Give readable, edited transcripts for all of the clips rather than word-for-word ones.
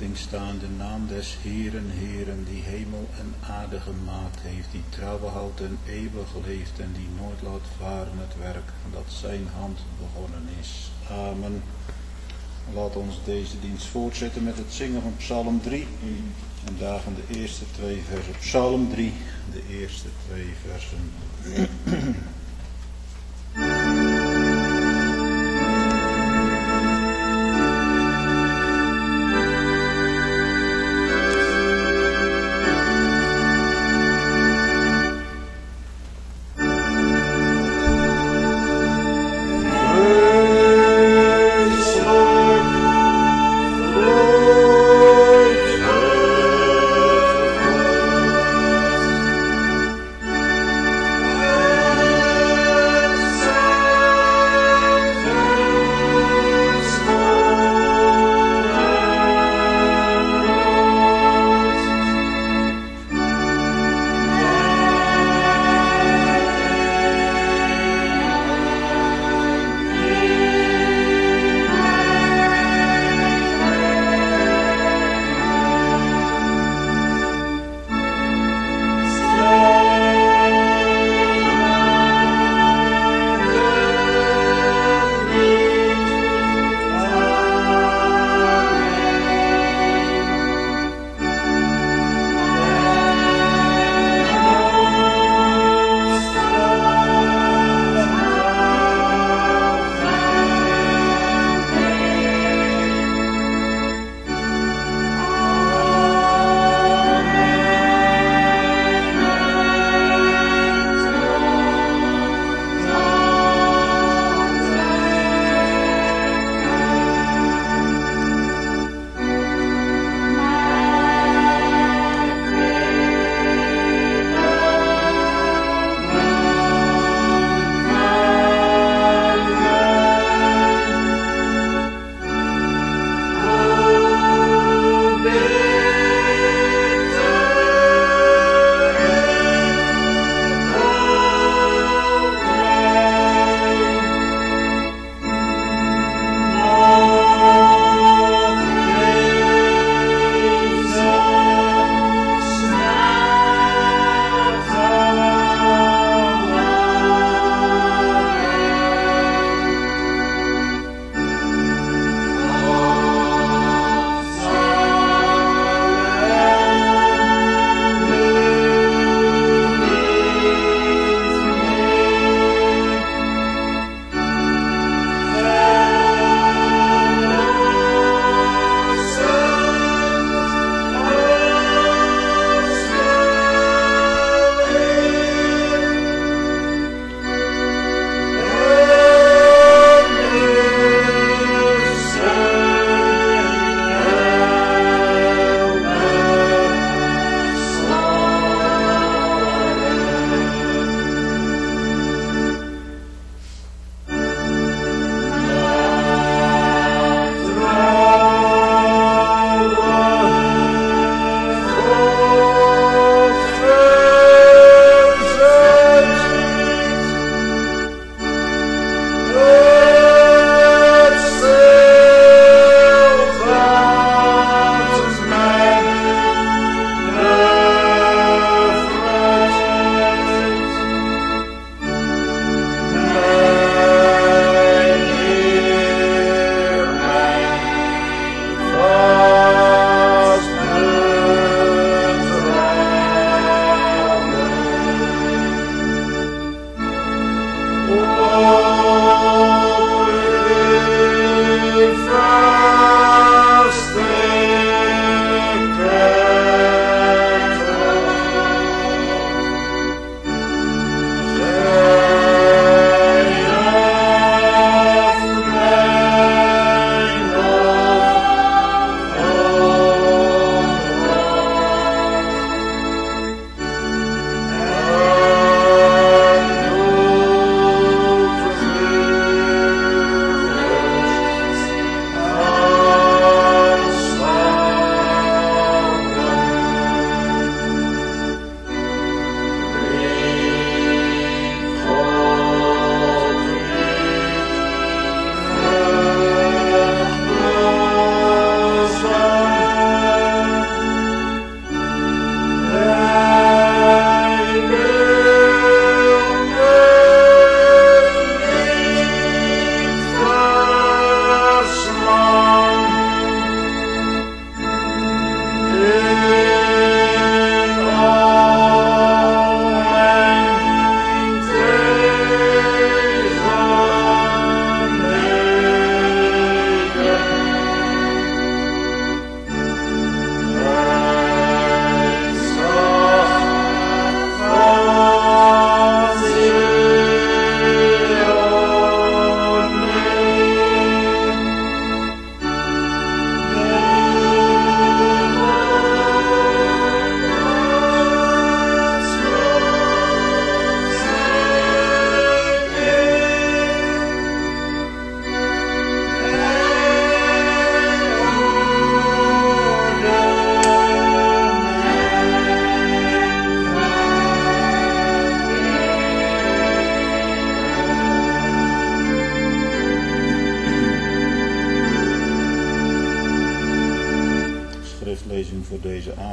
verwachting staan de naam des Heeren, Heeren, die hemel en aarde gemaakt heeft, die trouwen houdt en eeuwig leeft en die nooit laat varen het werk dat zijn hand begonnen is. Amen. Laat ons deze dienst voortzetten met het zingen van Psalm 3 en daarvan de eerste 2 versen. Psalm 3, de eerste 2 versen. Amen.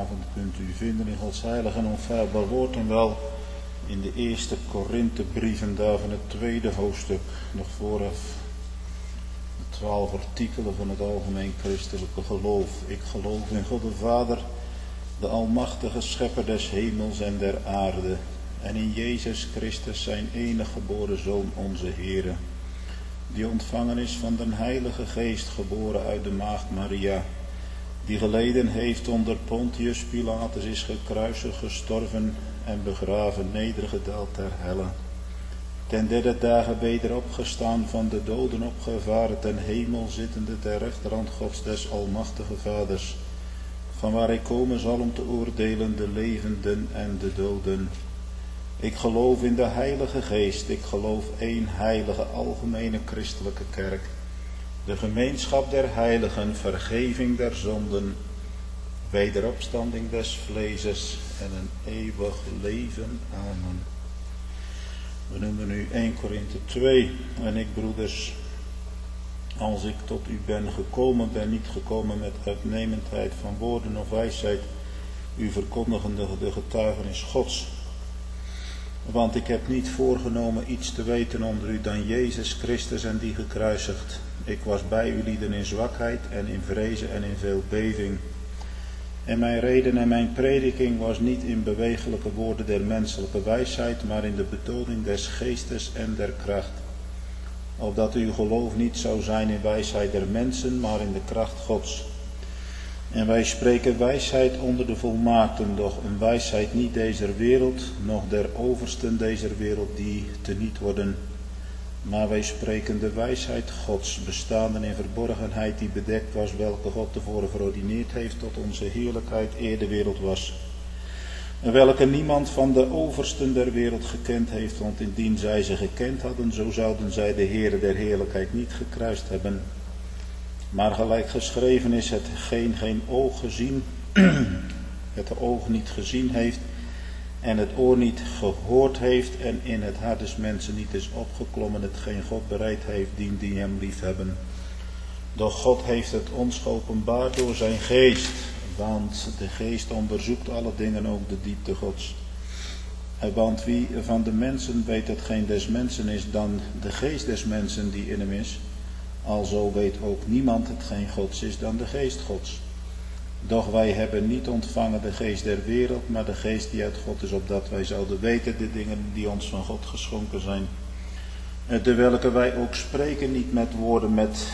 vanavond kunt u vinden in Gods heilige en onfeilbaar woord en wel in de eerste Korinthebrieven, daar van het tweede hoofdstuk, nog vooraf de 12 artikelen van het algemeen christelijke geloof. Ik geloof in God de Vader, de almachtige schepper des hemels en der aarde, en in Jezus Christus zijn enige geboren Zoon, onze Heere, die ontvangen is van den Heilige Geest, geboren uit de maagd Maria, die geleden heeft onder Pontius Pilatus, is gekruisigd, gestorven en begraven, nedergedaald ter helle. Ten derde dagen weder opgestaan, van de doden opgevaren, ten hemel zittende ter rechterhand Gods des almachtige Vaders, van waar hij komen zal om te oordelen de levenden en de doden. Ik geloof in de Heilige Geest, ik geloof één heilige algemene christelijke kerk, de gemeenschap der heiligen, vergeving der zonden, wederopstanding des vleeses en een eeuwig leven. Amen. We noemen nu 1 Korinthe 2 en ik, broeders, als ik tot u ben niet gekomen met uitnemendheid van woorden of wijsheid, u verkondigende de getuigenis Gods. Want ik heb niet voorgenomen iets te weten onder u dan Jezus Christus en die gekruisigd. Ik was bij u lieden in zwakheid en in vrezen en in veel beving. En mijn reden en mijn prediking was niet in bewegelijke woorden der menselijke wijsheid, maar in de betoning des geestes en der kracht. Opdat uw geloof niet zou zijn in wijsheid der mensen, maar in de kracht Gods. En wij spreken wijsheid onder de volmaakten, doch een wijsheid niet deze wereld, noch der oversten deze wereld die teniet worden. Maar wij spreken de wijsheid Gods, bestaande in verborgenheid die bedekt was, welke God tevoren verordineerd heeft tot onze heerlijkheid eer de wereld was. En welke niemand van de oversten der wereld gekend heeft, want indien zij ze gekend hadden, zo zouden zij de Heere der heerlijkheid niet gekruist hebben. Maar gelijk geschreven is, hetgeen geen oog gezien, het oog niet gezien heeft, en het oor niet gehoord heeft, en in het hart des mensen niet is opgeklommen, hetgeen God bereid heeft, die hem lief hebben. Doch God heeft het ons geopenbaard door zijn geest, want de geest onderzoekt alle dingen, ook de diepte Gods. Want wie van de mensen weet hetgeen des mensen is, dan de geest des mensen die in hem is. Alzo weet ook niemand hetgeen Gods is dan de geest Gods. Doch wij hebben niet ontvangen de geest der wereld, maar de geest die uit God is, opdat wij zouden weten de dingen die ons van God geschonken zijn. De welke wij ook spreken, niet met woorden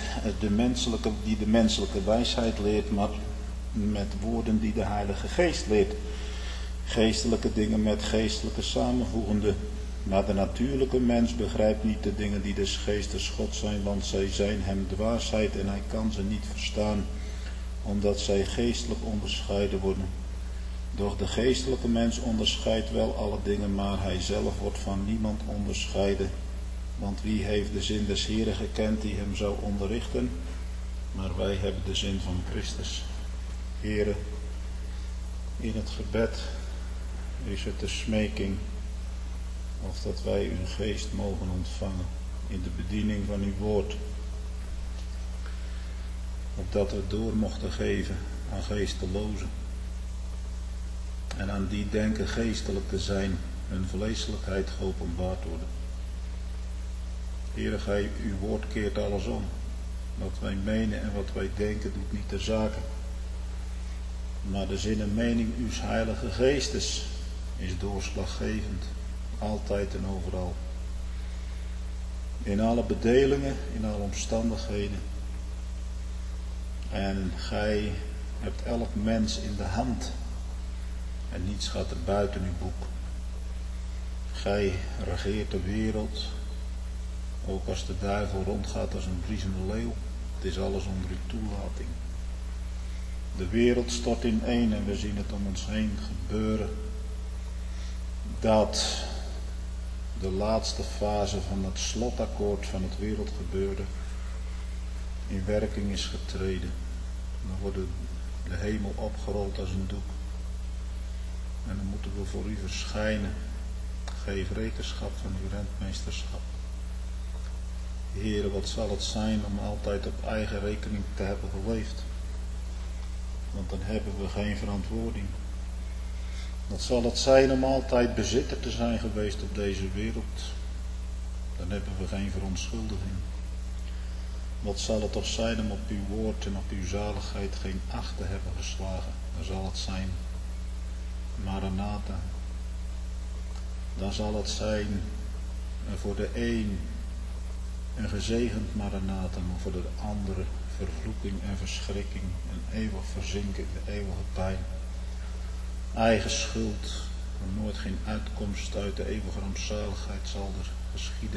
die de menselijke wijsheid leert, maar met woorden die de Heilige Geest leert. Geestelijke dingen met geestelijke samenvoegende. Maar de natuurlijke mens begrijpt niet de dingen die des geestes God zijn, want zij zijn hem dwaasheid en hij kan ze niet verstaan, omdat zij geestelijk onderscheiden worden. Doch de geestelijke mens onderscheidt wel alle dingen, maar hij zelf wordt van niemand onderscheiden. Want wie heeft de zin des Heeren gekend die hem zou onderrichten? Maar wij hebben de zin van Christus. Heere, in het gebed is het de smeking of dat wij uw geest mogen ontvangen in de bediening van uw woord. Opdat we door mochten geven aan geestelozen. En aan die denken geestelijk te zijn, hun vleeselijkheid geopenbaard worden. Heere, gij, uw woord keert alles om. Wat wij menen en wat wij denken doet niet ter zake. Maar de zin en mening uw heilige geestes is doorslaggevend. Altijd en overal. In alle bedelingen, in alle omstandigheden. En gij hebt elk mens in de hand. En niets gaat er buiten uw boek. Gij regeert de wereld. Ook als de duivel rondgaat als een briesende leeuw. Het is alles onder uw toelating. De wereld stort ineen en we zien het om ons heen gebeuren. Dat de laatste fase van het slotakkoord van het wereldgebeurde in werking is getreden. Dan wordt de hemel opgerold als een doek. En dan moeten we voor u verschijnen. Geef rekenschap van uw rentmeesterschap. Heere, wat zal het zijn om altijd op eigen rekening te hebben geleefd? Want dan hebben we geen verantwoording. Wat zal het zijn om altijd bezitter te zijn geweest op deze wereld? Dan hebben we geen verontschuldiging. Wat zal het toch zijn om op uw woord en op uw zaligheid geen acht te hebben geslagen? Dan zal het zijn Maranatha. Dan zal het zijn voor de een een gezegend Maranatha, maar voor de andere vervloeking en verschrikking en eeuwig verzinken in de eeuwige pijn. Eigen schuld, en nooit geen uitkomst uit de eeuwige rampzaligheid zal er geschieden.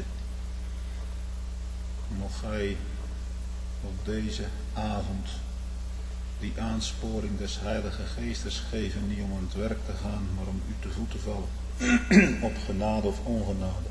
Mocht gij op deze avond die aansporing des Heilige Geestes geven, niet om aan het werk te gaan, maar om u te voet te vallen, op genade of ongenade.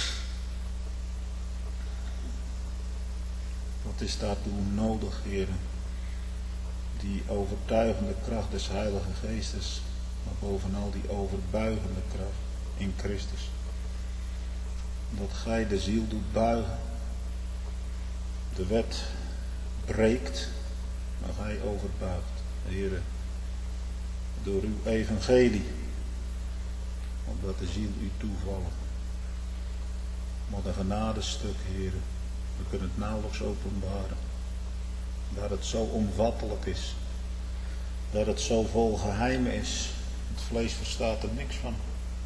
Wat is daartoe nodig, heren? Die overtuigende kracht des Heilige Geestes, maar bovenal die overbuigende kracht in Christus. Dat gij de ziel doet buigen. De wet breekt, maar gij overbuigt. Heren, door uw evangelie, opdat de ziel u toevallen. Wat een genadestuk, heren. We kunnen het nauwelijks openbaren. Dat het zo omvattelijk is. Dat het zo vol geheimen is. Het vlees verstaat er niks van.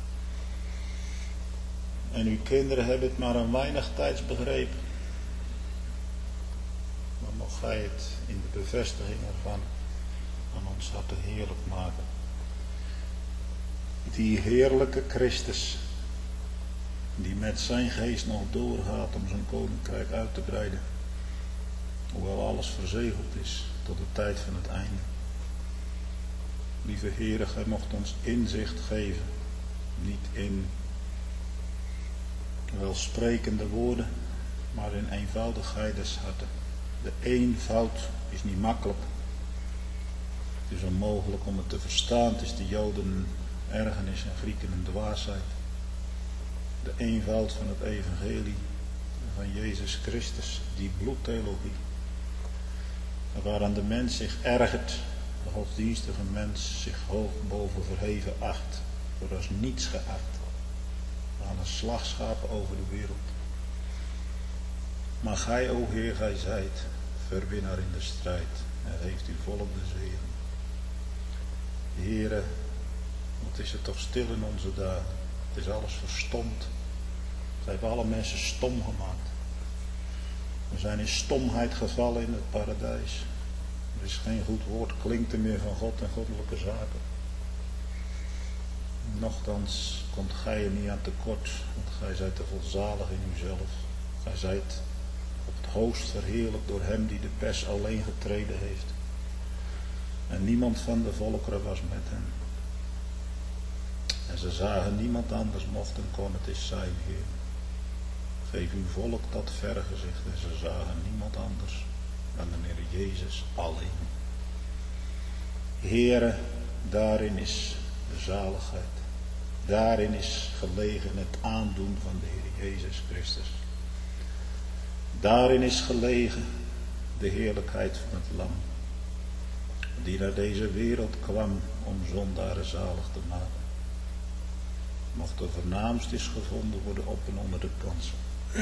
En uw kinderen hebben het maar een weinig tijds begrepen. Maar mocht gij het in de bevestiging ervan aan ons harten heerlijk maken. Die heerlijke Christus, die met zijn geest nog doorgaat om zijn koninkrijk uit te breiden. Hoewel alles verzegeld is tot de tijd van het einde. Lieve Heere, gij mocht ons inzicht geven. Niet in welsprekende woorden, maar in eenvoudigheid des harten. De eenvoud is niet makkelijk. Het is onmogelijk om het te verstaan. Het is de Joden ergernis en Grieken een dwaasheid. De eenvoud van het evangelie van Jezus Christus, die bloedtheologie. Waaraan de mens zich ergert, de godsdienstige mens zich hoog boven verheven acht, wordt als niets geacht. Aan een slagschaap over de wereld. Maar gij, o Heer, gij zijt verwinnaar in de strijd en heeft uw volk de zegen. Heere, wat is het toch stil in onze dagen. Het is alles verstomd. Zij hebben alle mensen stom gemaakt. We zijn in stomheid gevallen in het paradijs. Er is geen goed woord, klinkt er meer van God en goddelijke zaken. Nochtans komt gij er niet aan tekort, want gij zijt te volzalig in uzelf. Gij zijt op het hoogst verheerlijk door hem die de pers alleen getreden heeft. En niemand van de volkeren was met hem. En ze zagen niemand anders mocht en kon het is zijn, Heer. Geef uw volk dat vergezicht en ze zagen niemand anders dan de Heer Jezus alleen. Heere, daarin is de zaligheid. Daarin is gelegen het aandoen van de Heer Jezus Christus. Daarin is gelegen de heerlijkheid van het lam. Die naar deze wereld kwam om zondaren zalig te maken. Mocht de vernaamst is gevonden worden op en onder de kansen.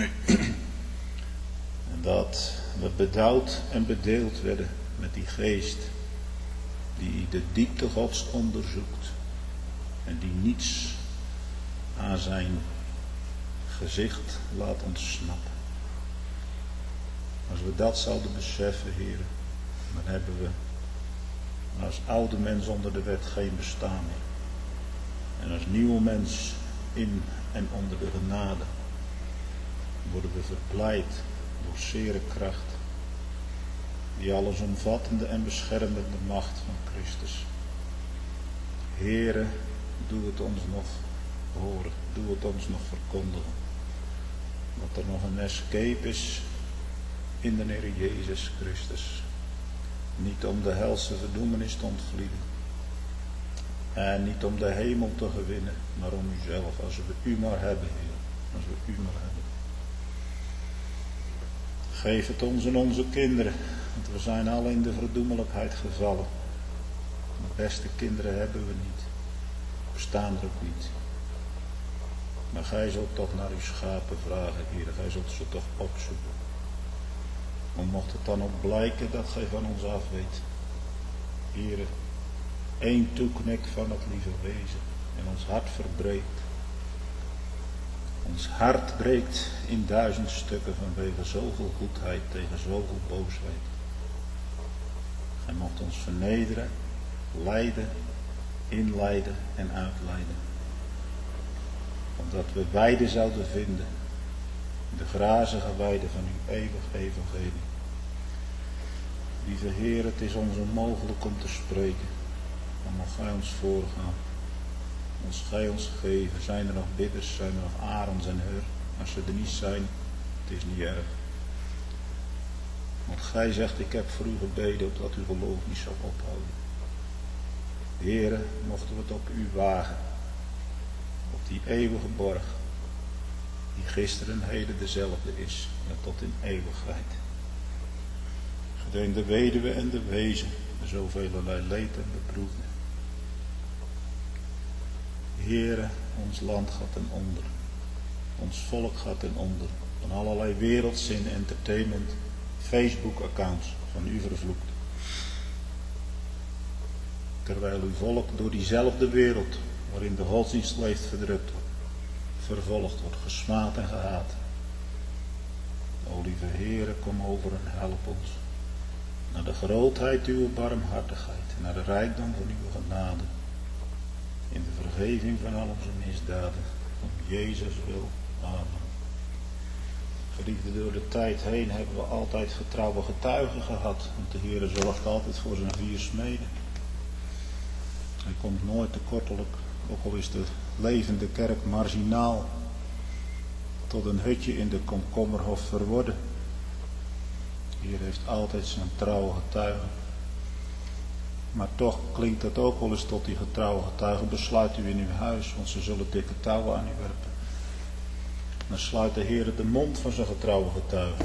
En dat we bedouwd en bedeeld werden met die geest die de diepte Gods onderzoekt en die niets aan zijn gezicht laat ontsnappen. Als we dat zouden beseffen, Heer, dan hebben we als oude mens onder de wet geen bestaan meer. En als nieuwe mens in en onder de genade worden we verblijd door zere kracht, die allesomvattende en beschermende macht van Christus. Heere, doe het ons nog horen, doe het ons nog verkondigen. Dat er nog een escape is in de Heer Jezus Christus. Niet om de helse verdoemenis te ontvlieden. En niet om de hemel te gewinnen, maar om uzelf. Als we u maar hebben, Heer. Als we u maar hebben. Geef het ons en onze kinderen. Want we zijn alle in de verdoemelijkheid gevallen. De beste kinderen hebben we niet. bestaan er ook niet. Maar gij zult toch naar uw schapen vragen, Heer. Gij zult ze toch opzoeken. Maar mocht het dan ook blijken dat gij van ons af weet, Heer, één toeknik van het lieve wezen en ons hart verbreekt. Ons hart breekt in 1000 stukken vanwege zoveel goedheid tegen zoveel boosheid. Gij mocht ons vernederen, leiden, inleiden en uitleiden. Omdat we weide zouden vinden, de grazige weide van uw eeuwig evangelie. Lieve Heer, het is ons onmogelijk om te spreken. Dan mag gij ons voorgaan. Ons gij ons geven. Zijn er nog bidders, zijn er nog arends en heur. Als ze er niet zijn, het is niet erg. Want gij zegt, ik heb voor u gebeden, opdat uw geloof niet zou ophouden. Heere, mochten we het op u wagen. Op die eeuwige borg. Die gisteren en heden dezelfde is. En tot in eeuwigheid. Gedenk de weduwe en de wezen. De zoveelelei leed en beproefde. Heere, ons land gaat ten onder. Ons volk gaat ten onder. Van allerlei wereldzin, entertainment, Facebook-accounts van u vervloekt. Terwijl uw volk door diezelfde wereld, waarin de godsdienst leeft, verdrukt wordt, vervolgd wordt, gesmaad en gehaat. O lieve Heere, kom over en help ons. Naar de grootheid uw barmhartigheid, naar de rijkdom van uw genade. In de vergeving van al onze misdaden, om Jezus wil. Amen. Geliefde, door de tijd heen hebben we altijd getrouwe getuigen gehad, want de Heere zorgt altijd voor zijn 4 smeden. Hij komt nooit tekortelijk, ook al is de levende kerk marginaal, tot een hutje in de komkommerhof verworden. Hier heeft altijd zijn trouwe getuigen. Maar toch klinkt dat ook wel eens tot die getrouwe getuigen. Besluit u in uw huis, want ze zullen dikke touwen aan u werpen. Dan sluit de Heer de mond van zijn getrouwe getuigen.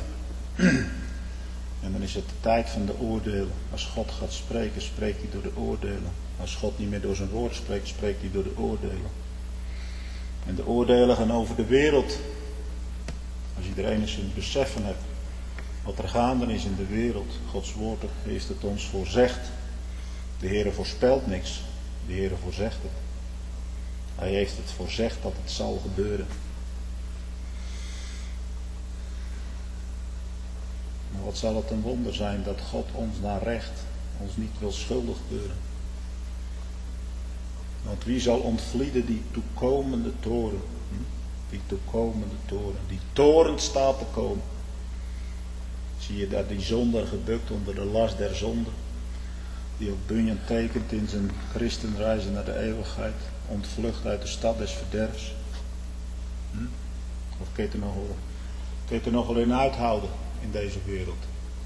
En dan is het de tijd van de oordelen. Als God gaat spreken, spreekt hij door de oordelen. Als God niet meer door zijn woord spreekt, spreekt hij door de oordelen. En de oordelen gaan over de wereld. Als iedereen eens een beseffen hebt wat er gaande is in de wereld. Gods woord heeft het ons voorzegd. De Heere voorspelt niks. De Heere voorzegt het. Hij heeft het voorzegd dat het zal gebeuren. Maar wat zal het een wonder zijn dat God ons naar recht ons niet wil schuldig keuren. Want wie zal ontvlieden die toekomende toren? Die toekomende toren. Die toren staat te komen. Zie je daar die zondaar gebukt onder de last der zonde. Die op Bunyan tekent in zijn christenreizen naar de eeuwigheid. Ontvlucht uit de stad des verderfs. Of kun je het er nog wel in uithouden in deze wereld?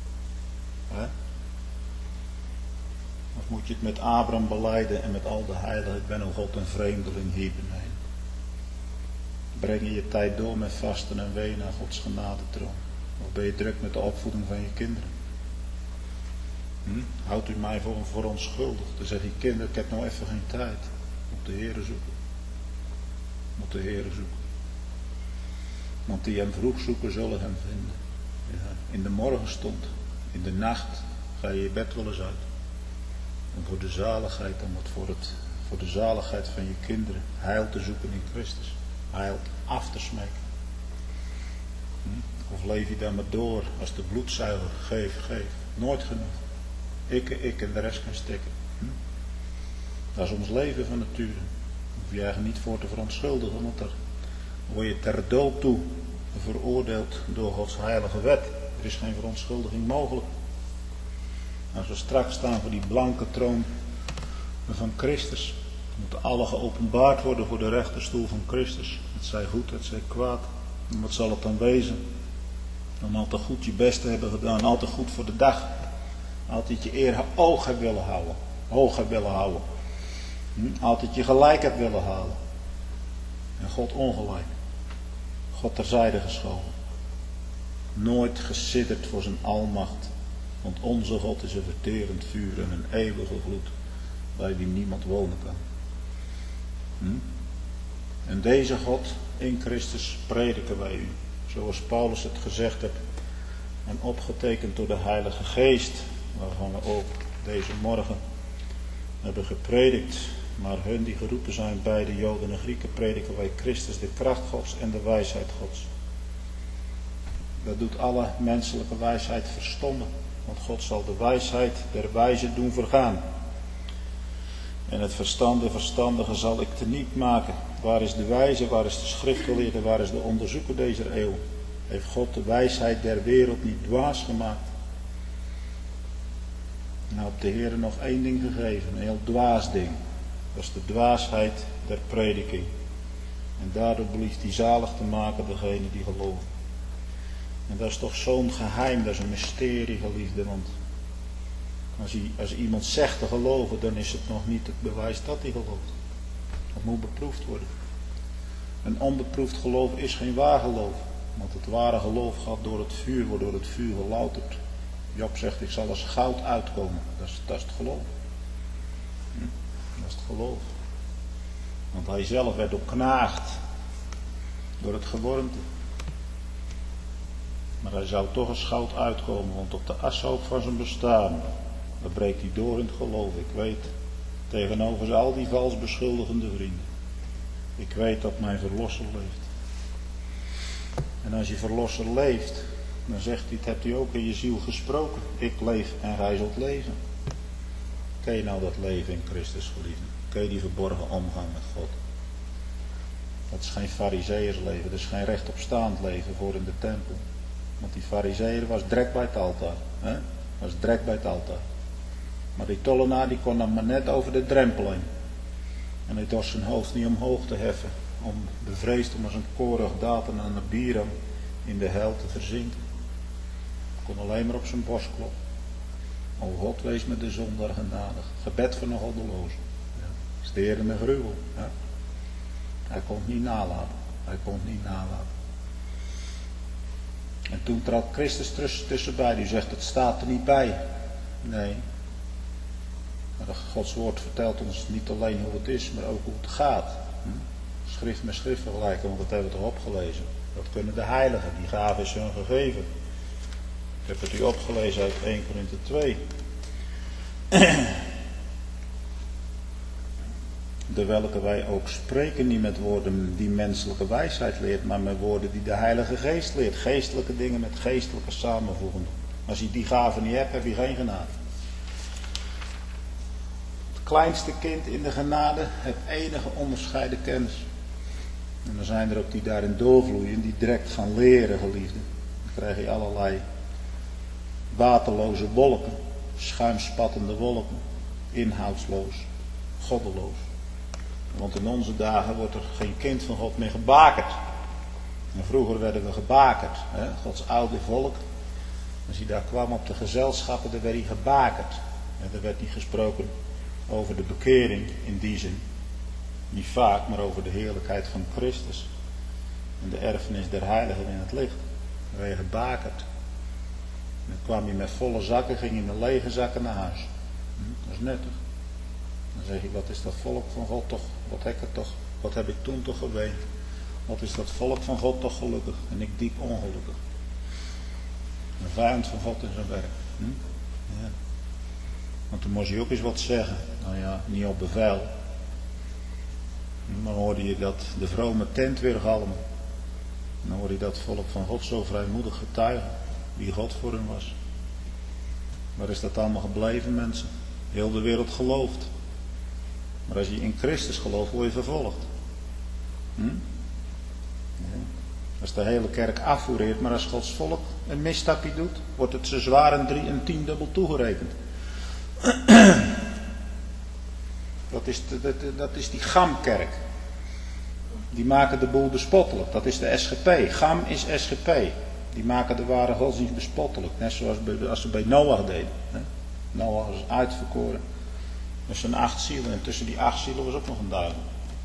Of moet je het met Abraham belijden en met al de heiligen? Ik ben o God een vreemdeling hier beneden. Breng je je tijd door met vasten en ween naar Gods genadetroon? Of ben je druk met de opvoeding van je kinderen? Houdt u mij voor onschuldig? Dan zeg je kinderen, ik heb nou even geen tijd. Moet de Heere zoeken. Moet de Heere zoeken. Want die hem vroeg zoeken, zullen hem vinden. Ja, in de morgenstond, in de nacht, ga je bed wel eens uit. Om voor de zaligheid, voor de zaligheid van je kinderen, heil te zoeken in Christus. Heil af te smeken. Of leef je daar maar door als de bloedzuiger, geef. Nooit genoeg. Ik en de rest kan stikken. Dat is ons leven van nature. Daar hoef je eigenlijk niet voor te verontschuldigen, want daar word je ter dood toe veroordeeld door Gods heilige wet. Er is geen verontschuldiging mogelijk. Als we straks staan voor die blanke troon van Christus, moeten alle geopenbaard worden voor de rechterstoel van Christus. Het zij goed, het zij kwaad. En wat zal het dan wezen? Om altijd goed je best te hebben gedaan, altijd goed voor de dag. Altijd je eer hoog hebt willen houden. Altijd je gelijk hebt willen halen. En God ongelijk. God terzijde geschoven. Nooit gesidderd voor zijn almacht. Want onze God is een verterend vuur en een eeuwige gloed, bij wie niemand wonen kan. En deze God in Christus prediken wij u. Zoals Paulus het gezegd heeft. En opgetekend door de Heilige Geest. Waarvan we ook deze morgen hebben gepredikt. Maar hun die geroepen zijn, beide Joden en Grieken, prediken wij Christus, de kracht Gods en de wijsheid Gods. Dat doet alle menselijke wijsheid verstommen. Want God zal de wijsheid der wijzen doen vergaan. En het verstandige zal ik teniet maken. Waar is de wijze, waar is de schriftgeleerde, waar is de onderzoeker deze eeuw? Heeft God de wijsheid der wereld niet dwaas gemaakt? Nou, heb de Heer nog één ding gegeven, een heel dwaas ding. Dat is de dwaasheid der prediking. En daardoor blieft hij zalig te maken degene die geloven. En dat is toch zo'n geheim, dat is een mysterie, geliefde. Want als iemand zegt te geloven, dan is het nog niet het bewijs dat hij gelooft. Dat moet beproefd worden. Een onbeproefd geloof is geen waar geloof. Want het ware geloof gaat door het vuur, wordt door het vuur gelouterd. Job zegt, ik zal als goud uitkomen. Dat is het geloof. Dat is het geloof. Want hij zelf werd ook knaagd door het gewormte. Maar hij zou toch als goud uitkomen, want op de ashoop van zijn bestaan, dan breekt hij door in het geloof. Ik weet, tegenover al die vals beschuldigende vrienden, ik weet dat mijn verlosser leeft. En als je verlosser leeft, dan zegt hij, het hebt hij ook in je ziel gesproken. Ik leef en gij zult leven. Ken je nou dat leven in Christus, geliefde? Ken je die verborgen omgang met God? Dat is geen farizeeërsleven, dat is geen rechtopstaand leven voor in de tempel. Want die farizeeër was direct bij het altaar. Was direct bij het altaar. Maar die tollenaar die kon dan maar net over de drempel heen. En hij dorst zijn hoofd niet omhoog te heffen. Om bevreesd om als een korig daten aan de Abiram in de hel te verzinken. Hij kon alleen maar op zijn borst kloppen. O God, wees met de zondaar genadig. Gebed van een goddeloze. Ja. Is de Heer een gruwel. Ja. Hij kon het niet nalaten. Hij kon het niet nalaten. En toen trad Christus tussenbij. Die zegt, het staat er niet bij. Nee. Maar Gods woord vertelt ons niet alleen hoe het is, maar ook hoe het gaat. Schrift met schrift vergelijken, want dat hebben we toch opgelezen. Dat kunnen de heiligen, die gave is hun gegeven. Ik heb het u opgelezen uit 1 Korinthe 2. De welke wij ook spreken, niet met woorden die menselijke wijsheid leert, maar met woorden die de Heilige Geest leert. Geestelijke dingen met geestelijke samenvoegen. Als je die gave niet hebt, heb je geen genade. Het kleinste kind in de genade heeft enige onderscheiden kennis. En dan zijn er ook die daarin doorvloeien, die direct gaan leren, geliefden. Dan krijg je allerlei waterloze wolken, schuimspattende wolken, inhoudsloos, goddeloos. Want in onze dagen wordt er geen kind van God meer gebakerd. En vroeger werden we gebakerd, hè? Gods oude volk. Als hij daar kwam op de gezelschappen, dan werd hij gebakerd. En er werd niet gesproken over de bekering in die zin. Niet vaak, maar over de heerlijkheid van Christus. En de erfenis der heiligen in het licht. Dan werd je gebakerd. En dan kwam je met volle zakken, ging je met lege zakken naar huis. Dat is nuttig. Dan zeg je, wat is dat volk van God toch, wat heb ik toen toch geweend. Wat is dat volk van God toch gelukkig en ik diep ongelukkig. Een vijand van God in zijn werk. Ja. Want toen moest je ook eens wat zeggen. Nou ja, niet op bevel. Dan hoorde je dat de vrome tent weer galmen. Dan hoorde je dat volk van God zo vrijmoedig getuigen. Wie God voor hen was. Waar is dat allemaal gebleven, mensen? Heel de wereld gelooft. Maar als je in Christus gelooft, word je vervolgd. Ja. Als de hele kerk afvoereert, maar als Gods volk een misstapje doet, wordt het ze zwaar en 10-dubbel toegerekend. Dat is die GAM-kerk. Die maken de boel bespottelijk. Dat is de SGP. GAM is SGP. Die maken de ware godsdienst bespottelijk. Net zoals als ze bij Noach deden. Noach was uitverkoren. Met zijn 8 zielen. En tussen die 8 zielen was ook nog een duivel.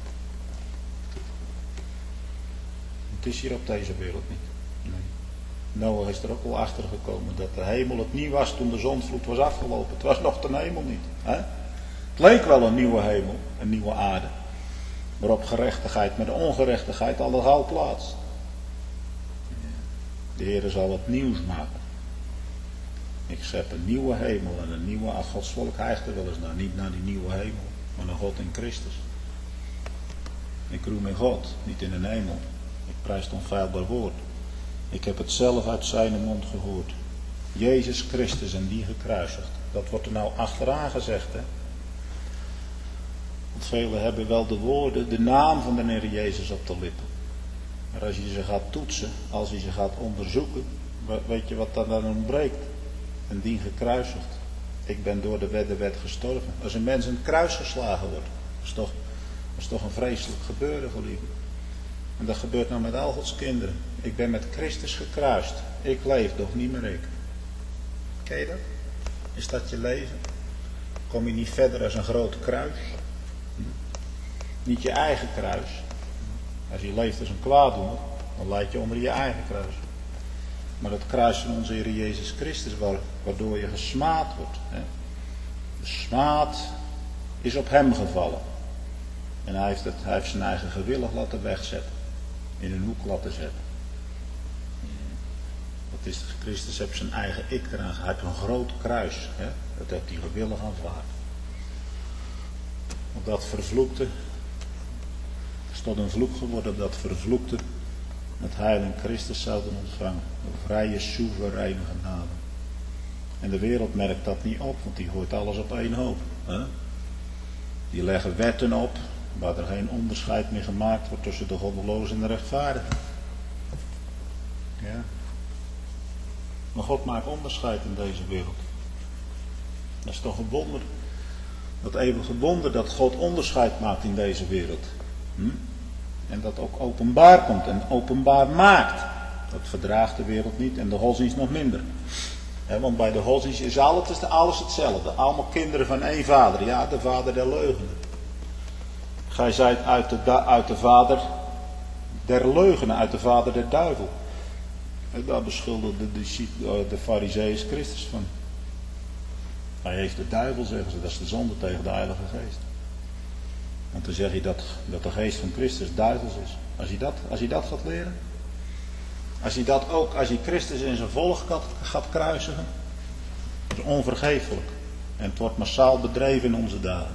Het is hier op deze wereld niet. Nee. Noach is er ook wel achter gekomen dat de hemel het niet was toen de zondvloed was afgelopen. Het was nog de hemel niet. Hè? Het leek wel een nieuwe hemel, een nieuwe aarde. waarop gerechtigheid met ongerechtigheid alles houdt plaats. De Heer zal wat nieuws maken. Ik zet een nieuwe hemel en een nieuwe, als Gods volk hijgt er wel eens naar, niet naar die nieuwe hemel, maar naar God in Christus. Ik roem in God, niet in een hemel. Ik prijs het onfeilbaar woord. Ik heb het zelf uit zijn mond gehoord. Jezus Christus en die gekruisigd. Dat wordt er nou achteraan gezegd, hè. Want velen hebben wel de woorden, de naam van de Heer Jezus op de lippen. Maar als je ze gaat toetsen, als je ze gaat onderzoeken, weet je wat dan ontbreekt? En die gekruisigd. Ik ben door de wet gestorven. Als een mens in het kruis geslagen wordt, dat is toch een vreselijk gebeuren, geliefde. En dat gebeurt nou met al Gods kinderen. Ik ben met Christus gekruist. Ik leef, doch niet meer ik. Ken je dat? Is dat je leven? Kom je niet verder als een groot kruis? Niet je eigen kruis. Als je leeft als een kwaaddoener, dan leid je onder je eigen kruis. Maar het kruis van onze Heer Jezus Christus, waardoor je gesmaad wordt. Hè? De smaad is op hem gevallen. En hij heeft zijn eigen gewillig laten wegzetten. In een hoek laten zetten. Dat is, Christus heeft zijn eigen ik eraan gehad. Hij heeft een groot kruis. Hè? Dat heeft hij gewillig aanvaard. Op dat vervloekte, is tot een vloek geworden, dat vervloekte het heil in Christus zouden ontvangen. Door vrije, soevereine genade. En de wereld merkt dat niet op, want die gooit alles op één hoop. Hè? Die leggen wetten op, waar er geen onderscheid meer gemaakt wordt tussen de goddelozen en de rechtvaardigen. Ja. Maar God maakt onderscheid in deze wereld. Dat is toch een wonder. Dat eeuwige wonder dat God onderscheid maakt in deze wereld. En dat ook openbaar komt en openbaar maakt. Dat verdraagt de wereld niet en de godsdienst nog minder. Want bij de godsdienst is alles hetzelfde. Allemaal kinderen van één vader. Ja, de vader der leugenen. Gij zijt uit de vader der leugenen, uit de vader der duivel. En daar beschuldigde de farizeeërs Christus van. Hij heeft de duivel, zeggen ze, dat is de zonde tegen de Heilige Geest. Want dan zeg je dat de geest van Christus duivels is. Als je dat gaat leren. Als je Christus in zijn volk gaat kruisigen. Dat is onvergeeflijk. En het wordt massaal bedreven in onze dagen.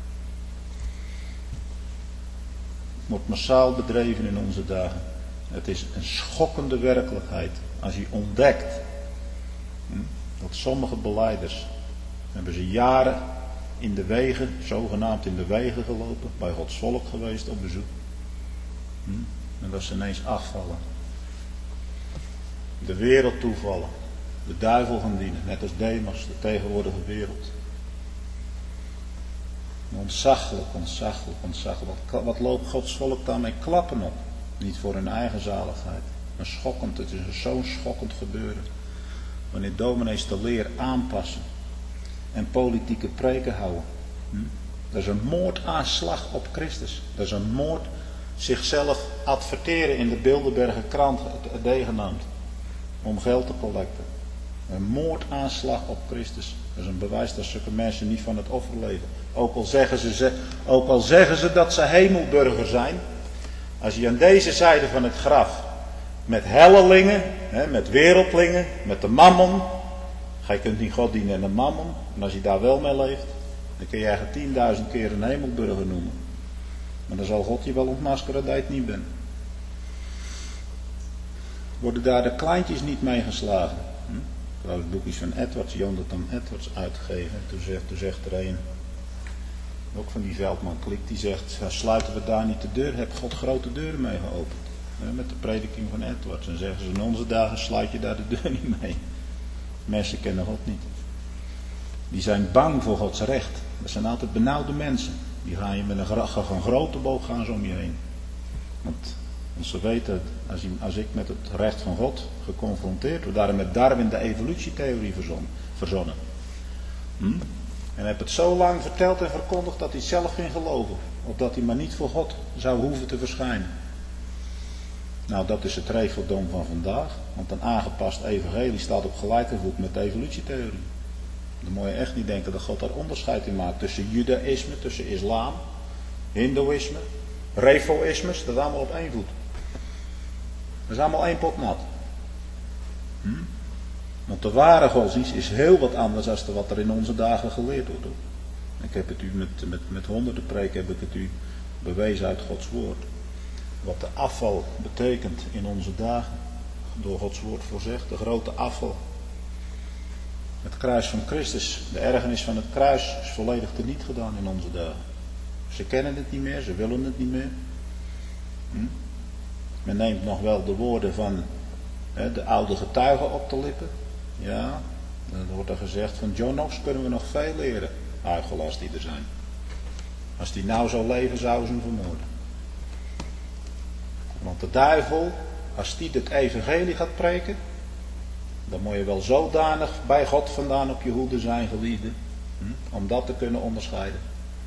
Het wordt massaal bedreven in onze dagen. Het is een schokkende werkelijkheid. Als je ontdekt. Dat sommige belijders. Hebben ze jaren in de wegen, zogenaamd in de wegen gelopen, bij Gods volk geweest op bezoek. En dat ze ineens afvallen. De wereld toevallen. De duivel gaan dienen, net als Demas, de tegenwoordige wereld. Ontzaglijk. Wat loopt Gods volk daarmee klappen op? Niet voor hun eigen zaligheid. Maar schokkend, het is zo'n schokkend gebeuren. Wanneer dominees de leer aanpassen. En politieke preken houden. Dat is een moordaanslag op Christus. Dat is een moord. Zichzelf adverteren in de Bilderberger krant, het genaamd. Om geld te collecten. Een moordaanslag op Christus. Dat is een bewijs dat zulke mensen niet van het offer leven. Ook al zeggen ze dat ze hemelburger zijn. Als je aan deze zijde van het graf. Met hellelingen. Met wereldlingen. Met de mammon. Je kunt niet God dienen en de mammon. En als je daar wel mee leeft. Dan kun je eigenlijk 10.000 keer een hemelburger noemen. Maar dan zal God je wel ontmaskeren dat je het niet bent. Worden daar de kleintjes niet mee geslagen? Trouwens, het boek is van Edwards, Jonathan Edwards uitgegeven. Toen zegt er een, ook van die Veldman Klik, die zegt, sluiten we daar niet de deur? Heb God grote deuren mee geopend? Met de prediking van Edwards. En zeggen ze, in onze dagen sluit je daar de deur niet mee. Mensen kennen God niet. Die zijn bang voor Gods recht. Dat zijn altijd benauwde mensen. Die gaan je met een grote boog gaan ze om je heen. Want ze weten, als ik met het recht van God geconfronteerd word, daarom met Darwin de evolutietheorie verzonnen. En heb het zo lang verteld en verkondigd dat hij zelf ging geloven. Opdat hij maar niet voor God zou hoeven te verschijnen. Nou, dat is het regeldom van vandaag. Want een aangepast evangelie staat op gelijke voet met de evolutietheorie. Dan moet je echt niet denken dat God daar onderscheid in maakt tussen judaïsme, tussen islam, hindoeïsme, Refoïsme staat allemaal op één voet. Dat is allemaal één pot nat. Want de ware godsdienst is heel wat anders dan wat er in onze dagen geleerd wordt. Hoor. Ik heb het u met honderden preken heb ik het u bewezen uit Gods woord. Wat de afval betekent in onze dagen. Door Gods woord voorzegd. De grote afval. Het kruis van Christus. De ergernis van het kruis is volledig teniet gedaan in onze dagen. Ze kennen het niet meer. Ze willen het niet meer. Men neemt nog wel de woorden van de oude getuigen op de lippen. Ja, dan wordt er gezegd van John Knox kunnen we nog veel leren. Huichelaars die er zijn. Als die nou zou leven, zouden ze hem vermoorden. Want de duivel, als die het evangelie gaat preken, dan moet je wel zodanig bij God vandaan op je hoede zijn, geliefde, om dat te kunnen onderscheiden.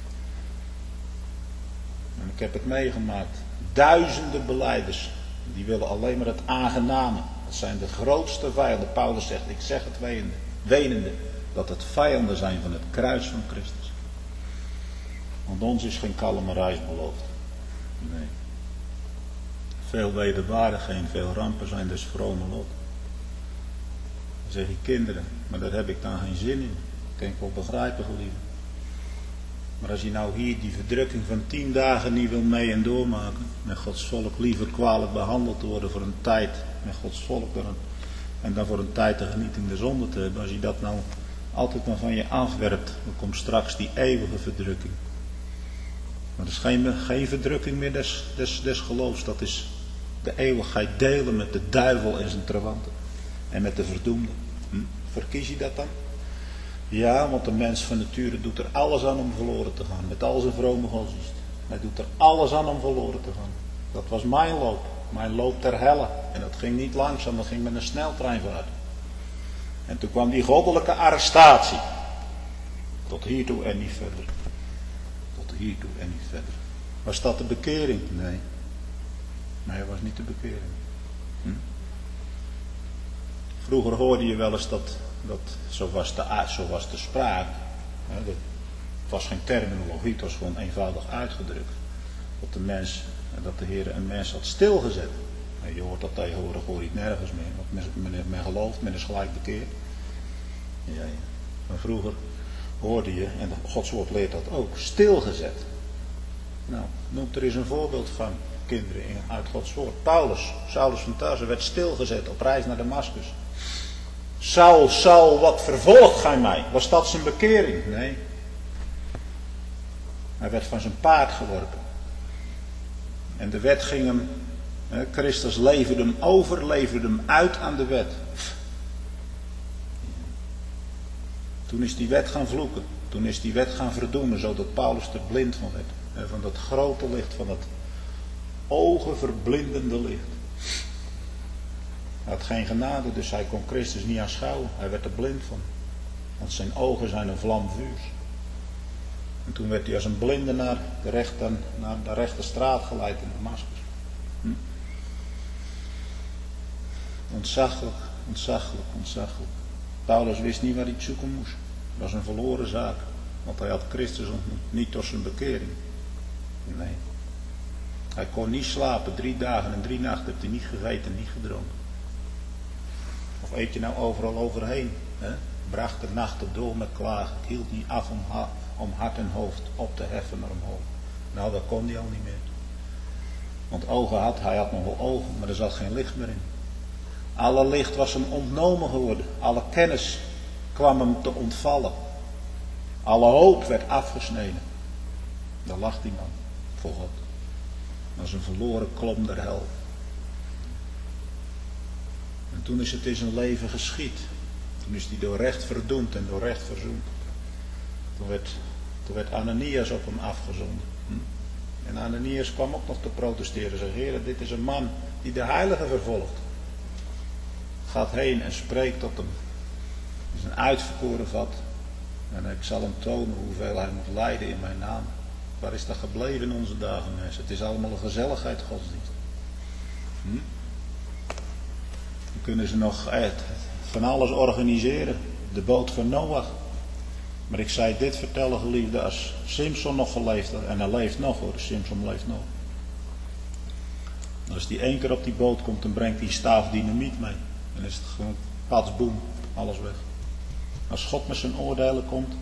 En ik heb het meegemaakt. Duizenden belijders, die willen alleen maar het aangename. Dat zijn de grootste vijanden. Paulus zegt, ik zeg het wenende, dat het vijanden zijn van het kruis van Christus. Want ons is geen kalme reis beloofd. Nee. Veel wederwaardigheden, veel rampen zijn dus vrome lot. Dan zeg je kinderen, maar daar heb ik dan geen zin in. Dat kan ik wel begrijpen, geliefde. Maar als je nou hier die verdrukking van 10 dagen niet wil mee en doormaken, met Gods volk liever kwalijk behandeld worden voor een tijd, met Gods volk en dan voor een tijd de genieting der zonde te hebben, als je dat nou altijd maar van je afwerpt, dan komt straks die eeuwige verdrukking. Maar dat is geen verdrukking meer des geloofs, dat is de eeuwigheid delen met de duivel en zijn trawanten en met de verdoemde. Verkies je dat dan? Ja, want de mens van nature doet er alles aan om verloren te gaan. Met al zijn vrome godsdienst. Hij doet er alles aan om verloren te gaan. Dat was mijn loop. Mijn loop ter helle. En dat ging niet langzaam, dat ging met een sneltreinvaart. En toen kwam die goddelijke arrestatie. Tot hiertoe en niet verder. Tot hiertoe en niet verder. Was dat de bekering? Nee. Nee, dat was niet de bekering. Vroeger hoorde je wel eens dat zo was de spraak. Het was geen terminologie, het was gewoon eenvoudig uitgedrukt. Dat de Heer een mens had stilgezet. Je hoort dat tegenwoordig hoor je het nergens meer. Want men gelooft, men is gelijk bekeerd. Ja. Maar vroeger hoorde je, en Gods woord leert dat ook, stilgezet. Nou, noem er eens een voorbeeld van kinderen uit Gods woord. Saulus van Tarsus werd stilgezet op reis naar Damascus. Saul, Saul, wat vervolgt gij mij? Was dat zijn bekering? Nee. Hij werd van zijn paard geworpen. En de wet ging hem, Christus leverde hem over, leverde hem uit aan de wet. Toen is die wet gaan vloeken. Toen is die wet gaan verdoemen, zodat Paulus er blind van werd. Van dat grote licht, van dat ogenverblindende licht. Hij had geen genade, dus hij kon Christus niet aanschouwen. Hij werd er blind van. Want zijn ogen zijn een vlam vuurs. En toen werd hij als een blinde naar de rechte straat geleid in Damascus. Ontzaglijk, ontzaglijk, ontzaglijk. Paulus wist niet waar hij het zoeken moest. Dat was een verloren zaak. Want hij had Christus ontmoet. Niet door zijn bekering. Nee. Hij kon niet slapen. 3 dagen en 3 nachten heeft hij niet gegeten, niet gedronken. Of eet je nou overal overheen? Hè? Bracht de nachten door met klagen. Ik hield niet af om hart en hoofd op te heffen naar omhoog. Nou, dat kon hij al niet meer. Want ogen hij had nog wel ogen, maar er zat geen licht meer in. Alle licht was hem ontnomen geworden. Alle kennis kwam hem te ontvallen. Alle hoop werd afgesneden. Daar lag die man voor God. Dat is een verloren klom der hel. En toen is het in zijn leven geschied. Toen is hij door recht verdoemd en door recht verzoend. Toen werd Ananias op hem afgezonden. En Ananias kwam ook nog te protesteren. Zei, Heer, dit is een man die de heilige vervolgt. Gaat heen en spreekt tot hem. Het is een uitverkoren vat. En ik zal hem tonen hoeveel hij moet lijden in mijn naam. Waar is dat gebleven in onze dagen, mensen? Het is allemaal een gezelligheid godsdienst. Dan kunnen ze nog van alles organiseren. De boot van Noach. Maar ik zei dit vertellen, geliefde, als Simpson nog geleefd had. En hij leeft nog hoor, Simpson leeft nog. Als die 1 keer op die boot komt, dan brengt hij een staaf dynamiet mee. Dan is het gewoon pats, boem, alles weg. Als God met zijn oordelen komt,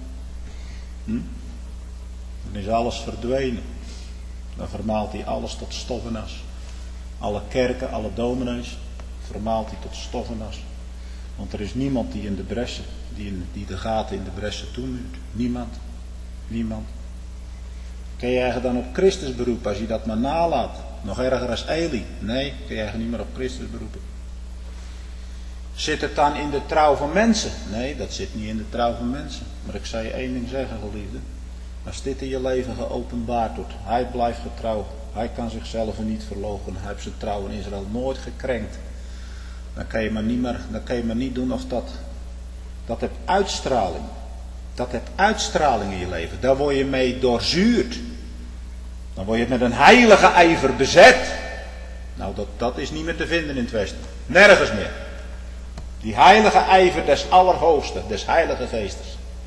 dan is alles verdwenen. Dan vermaalt hij alles tot stof en as. Alle kerken, alle dominees, vermaalt hij tot stof en as. Want er is niemand die in de bressen, die de gaten in de bressen toemuurt. Niemand. Niemand. Kun je eigenlijk dan op Christus beroepen als je dat maar nalaat? Nog erger als Eli. Nee, kun je eigenlijk niet meer op Christus beroepen. Zit het dan in de trouw van mensen? Nee, dat zit niet in de trouw van mensen. Maar ik zal je 1 ding zeggen, geliefde. Als dit in je leven geopenbaard wordt, hij blijft getrouw. Hij kan zichzelf niet verloochenen. Hij heeft zijn trouw in Israël nooit gekrenkt. Dan kan je maar niet doen of dat heeft uitstraling. Dat heeft uitstraling in je leven. Daar word je mee doorzuurd. Dan word je met een heilige ijver bezet. Nou, dat is niet meer te vinden in het Westen. Nergens meer. Die heilige ijver des Allerhoogste, des Heilige Geestes.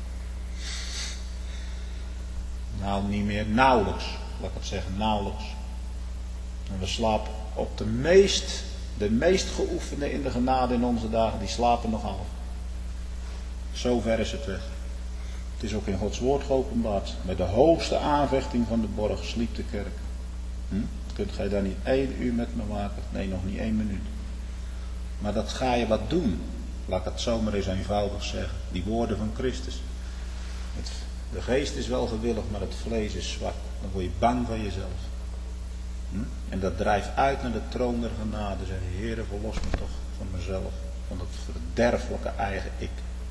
Nou, niet meer, nauwelijks. Laat ik het zeggen, nauwelijks. En we slapen op de meest geoefende in de genade in onze dagen, die slapen nog half. Zo ver is het weg. Het is ook in Gods woord geopenbaard. Met de hoogste aanvechting van de borg sliep de kerk. Kunt gij daar niet 1 uur met me maken? Nee, nog niet 1 minuut. Maar dat ga je wat doen. Laat ik het zomaar eens eenvoudig zeggen. Die woorden van Christus. De geest is wel gewillig, maar het vlees is zwak. Dan word je bang van jezelf. En dat drijft uit naar de troon der genade. Zeg, Heere, verlos me toch van mezelf. Van dat verderfelijke eigen ik.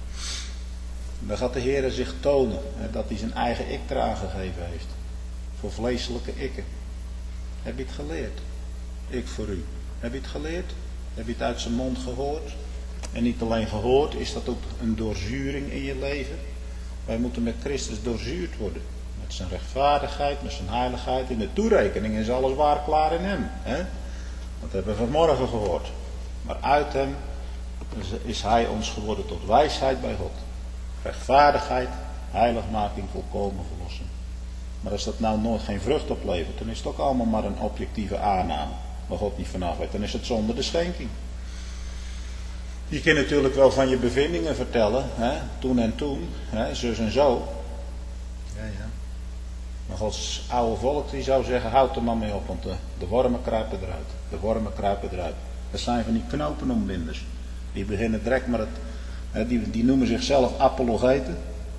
En dan gaat de Heere zich tonen. Dat hij zijn eigen ik eraan gegeven heeft. Voor vleeselijke ikken. Heb je het geleerd? Ik voor u. Heb je het geleerd? Heb je het uit zijn mond gehoord? En niet alleen gehoord, is dat ook een doorzuring in je leven? Wij moeten met Christus doorzuurd worden. Met zijn rechtvaardigheid, met zijn heiligheid. In de toerekening is alles waar klaar in hem. Hè? Dat hebben we vanmorgen gehoord. Maar uit hem is hij ons geworden tot wijsheid bij God. Rechtvaardigheid, heiligmaking, volkomen verlossing. Maar als dat nou nooit geen vrucht oplevert, dan is het ook allemaal maar een objectieve aanname. Waar God niet vanaf weet. Dan is het zonder de schenking. Je kunt natuurlijk wel van je bevindingen vertellen. Hè? Toen en toen. Hè? Zus en zo. Ja. Maar Gods oude volk die zou zeggen, houd er maar mee op. Want de wormen kruipen eruit. De wormen kruipen eruit. Dat zijn van die knopenombinders. Die beginnen direct maar die noemen zichzelf apologeten.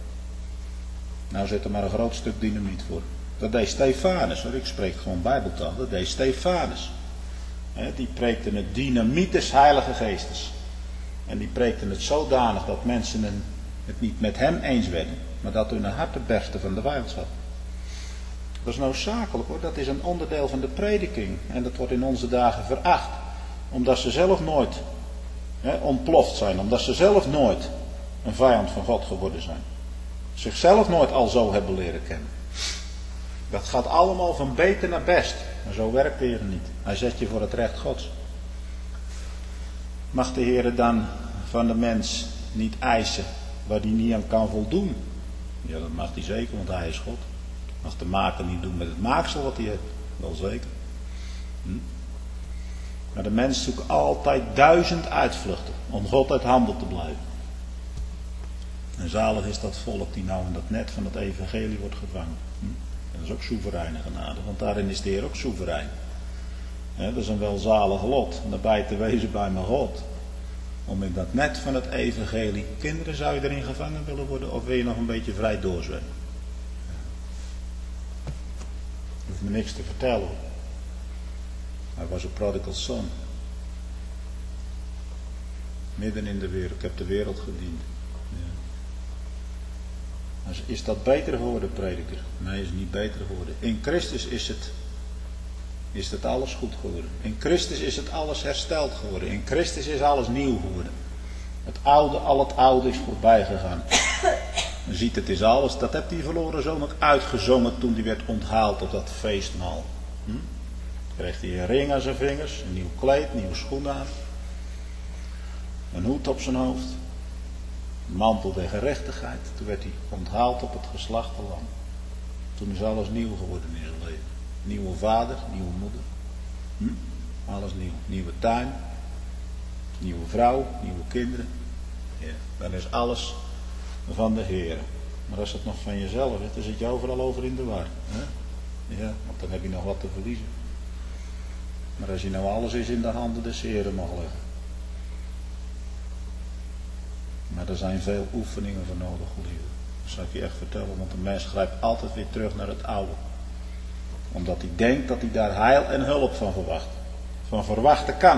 Nou zit er maar een groot stuk dynamiet voor. Dat deed Stefanus. Hoor. Ik spreek gewoon Bijbeltaal. Dat deed Stefanus. Die preekte het dynamiet des Heilige Geestes. En die preekte het zodanig dat mensen het niet met hem eens werden. Maar dat hun harten bersten van de vijandschap. Dat is noodzakelijk hoor. Dat is een onderdeel van de prediking. En dat wordt in onze dagen veracht. Omdat ze zelf nooit ontploft zijn. Omdat ze zelf nooit een vijand van God geworden zijn. Zichzelf nooit al zo hebben leren kennen. Dat gaat allemaal van beter naar best. Maar zo werkt de Heer niet. Hij zet je voor het recht Gods. Mag de Heer dan van de mens niet eisen waar hij niet aan kan voldoen? Ja, dat mag hij zeker, want hij is God. Mag de maker niet doen met het maaksel wat hij heeft? Wel zeker. Maar de mens zoekt altijd 1000 uitvluchten om God uit handen te blijven. En zalig is dat volk die nou in dat net van het evangelie wordt gevangen. En dat is ook soevereine genade, want daarin is de Heer ook soeverein. Dat is een welzalig lot, nabij te wezen bij mijn God. Om in dat net van het evangelie, kinderen, zou je erin gevangen willen worden of wil je nog een beetje vrij doorzwemmen? Je hoeft me niks te vertellen. Hij was een prodigal son. Midden in de wereld, ik heb de wereld gediend. Ja. Is dat beter geworden, prediker? Nee, is het niet beter geworden. In Christus is het alles goed geworden. In Christus is het alles hersteld geworden. In Christus is alles nieuw geworden. Al het oude is voorbij gegaan. Je ziet, het is alles. Dat heeft die verloren zoon ook uitgezongen toen hij werd onthaald op dat feestmaal. Kreeg hij een ring aan zijn vingers, een nieuw kleed, nieuwe schoenen aan. Een hoed op zijn hoofd. Een mantel der gerechtigheid. Toen werd hij onthaald op het geslachte lam. Toen is alles nieuw geworden in zijn leven. Nieuwe vader, nieuwe moeder. Alles nieuw. Nieuwe tuin, nieuwe vrouw, nieuwe kinderen. Ja, dan is alles van de Heer. Maar als het nog van jezelf is, dan zit je overal over in de war. Hè? Ja, want dan heb je nog wat te verliezen. Maar als je nou alles is in de handen des Heeren mag leggen. Maar er zijn veel oefeningen voor nodig, geliefde. Dat zal ik je echt vertellen, want de mens grijpt altijd weer terug naar het oude. Omdat hij denkt dat hij daar heil en hulp van verwacht. Van verwachten kan.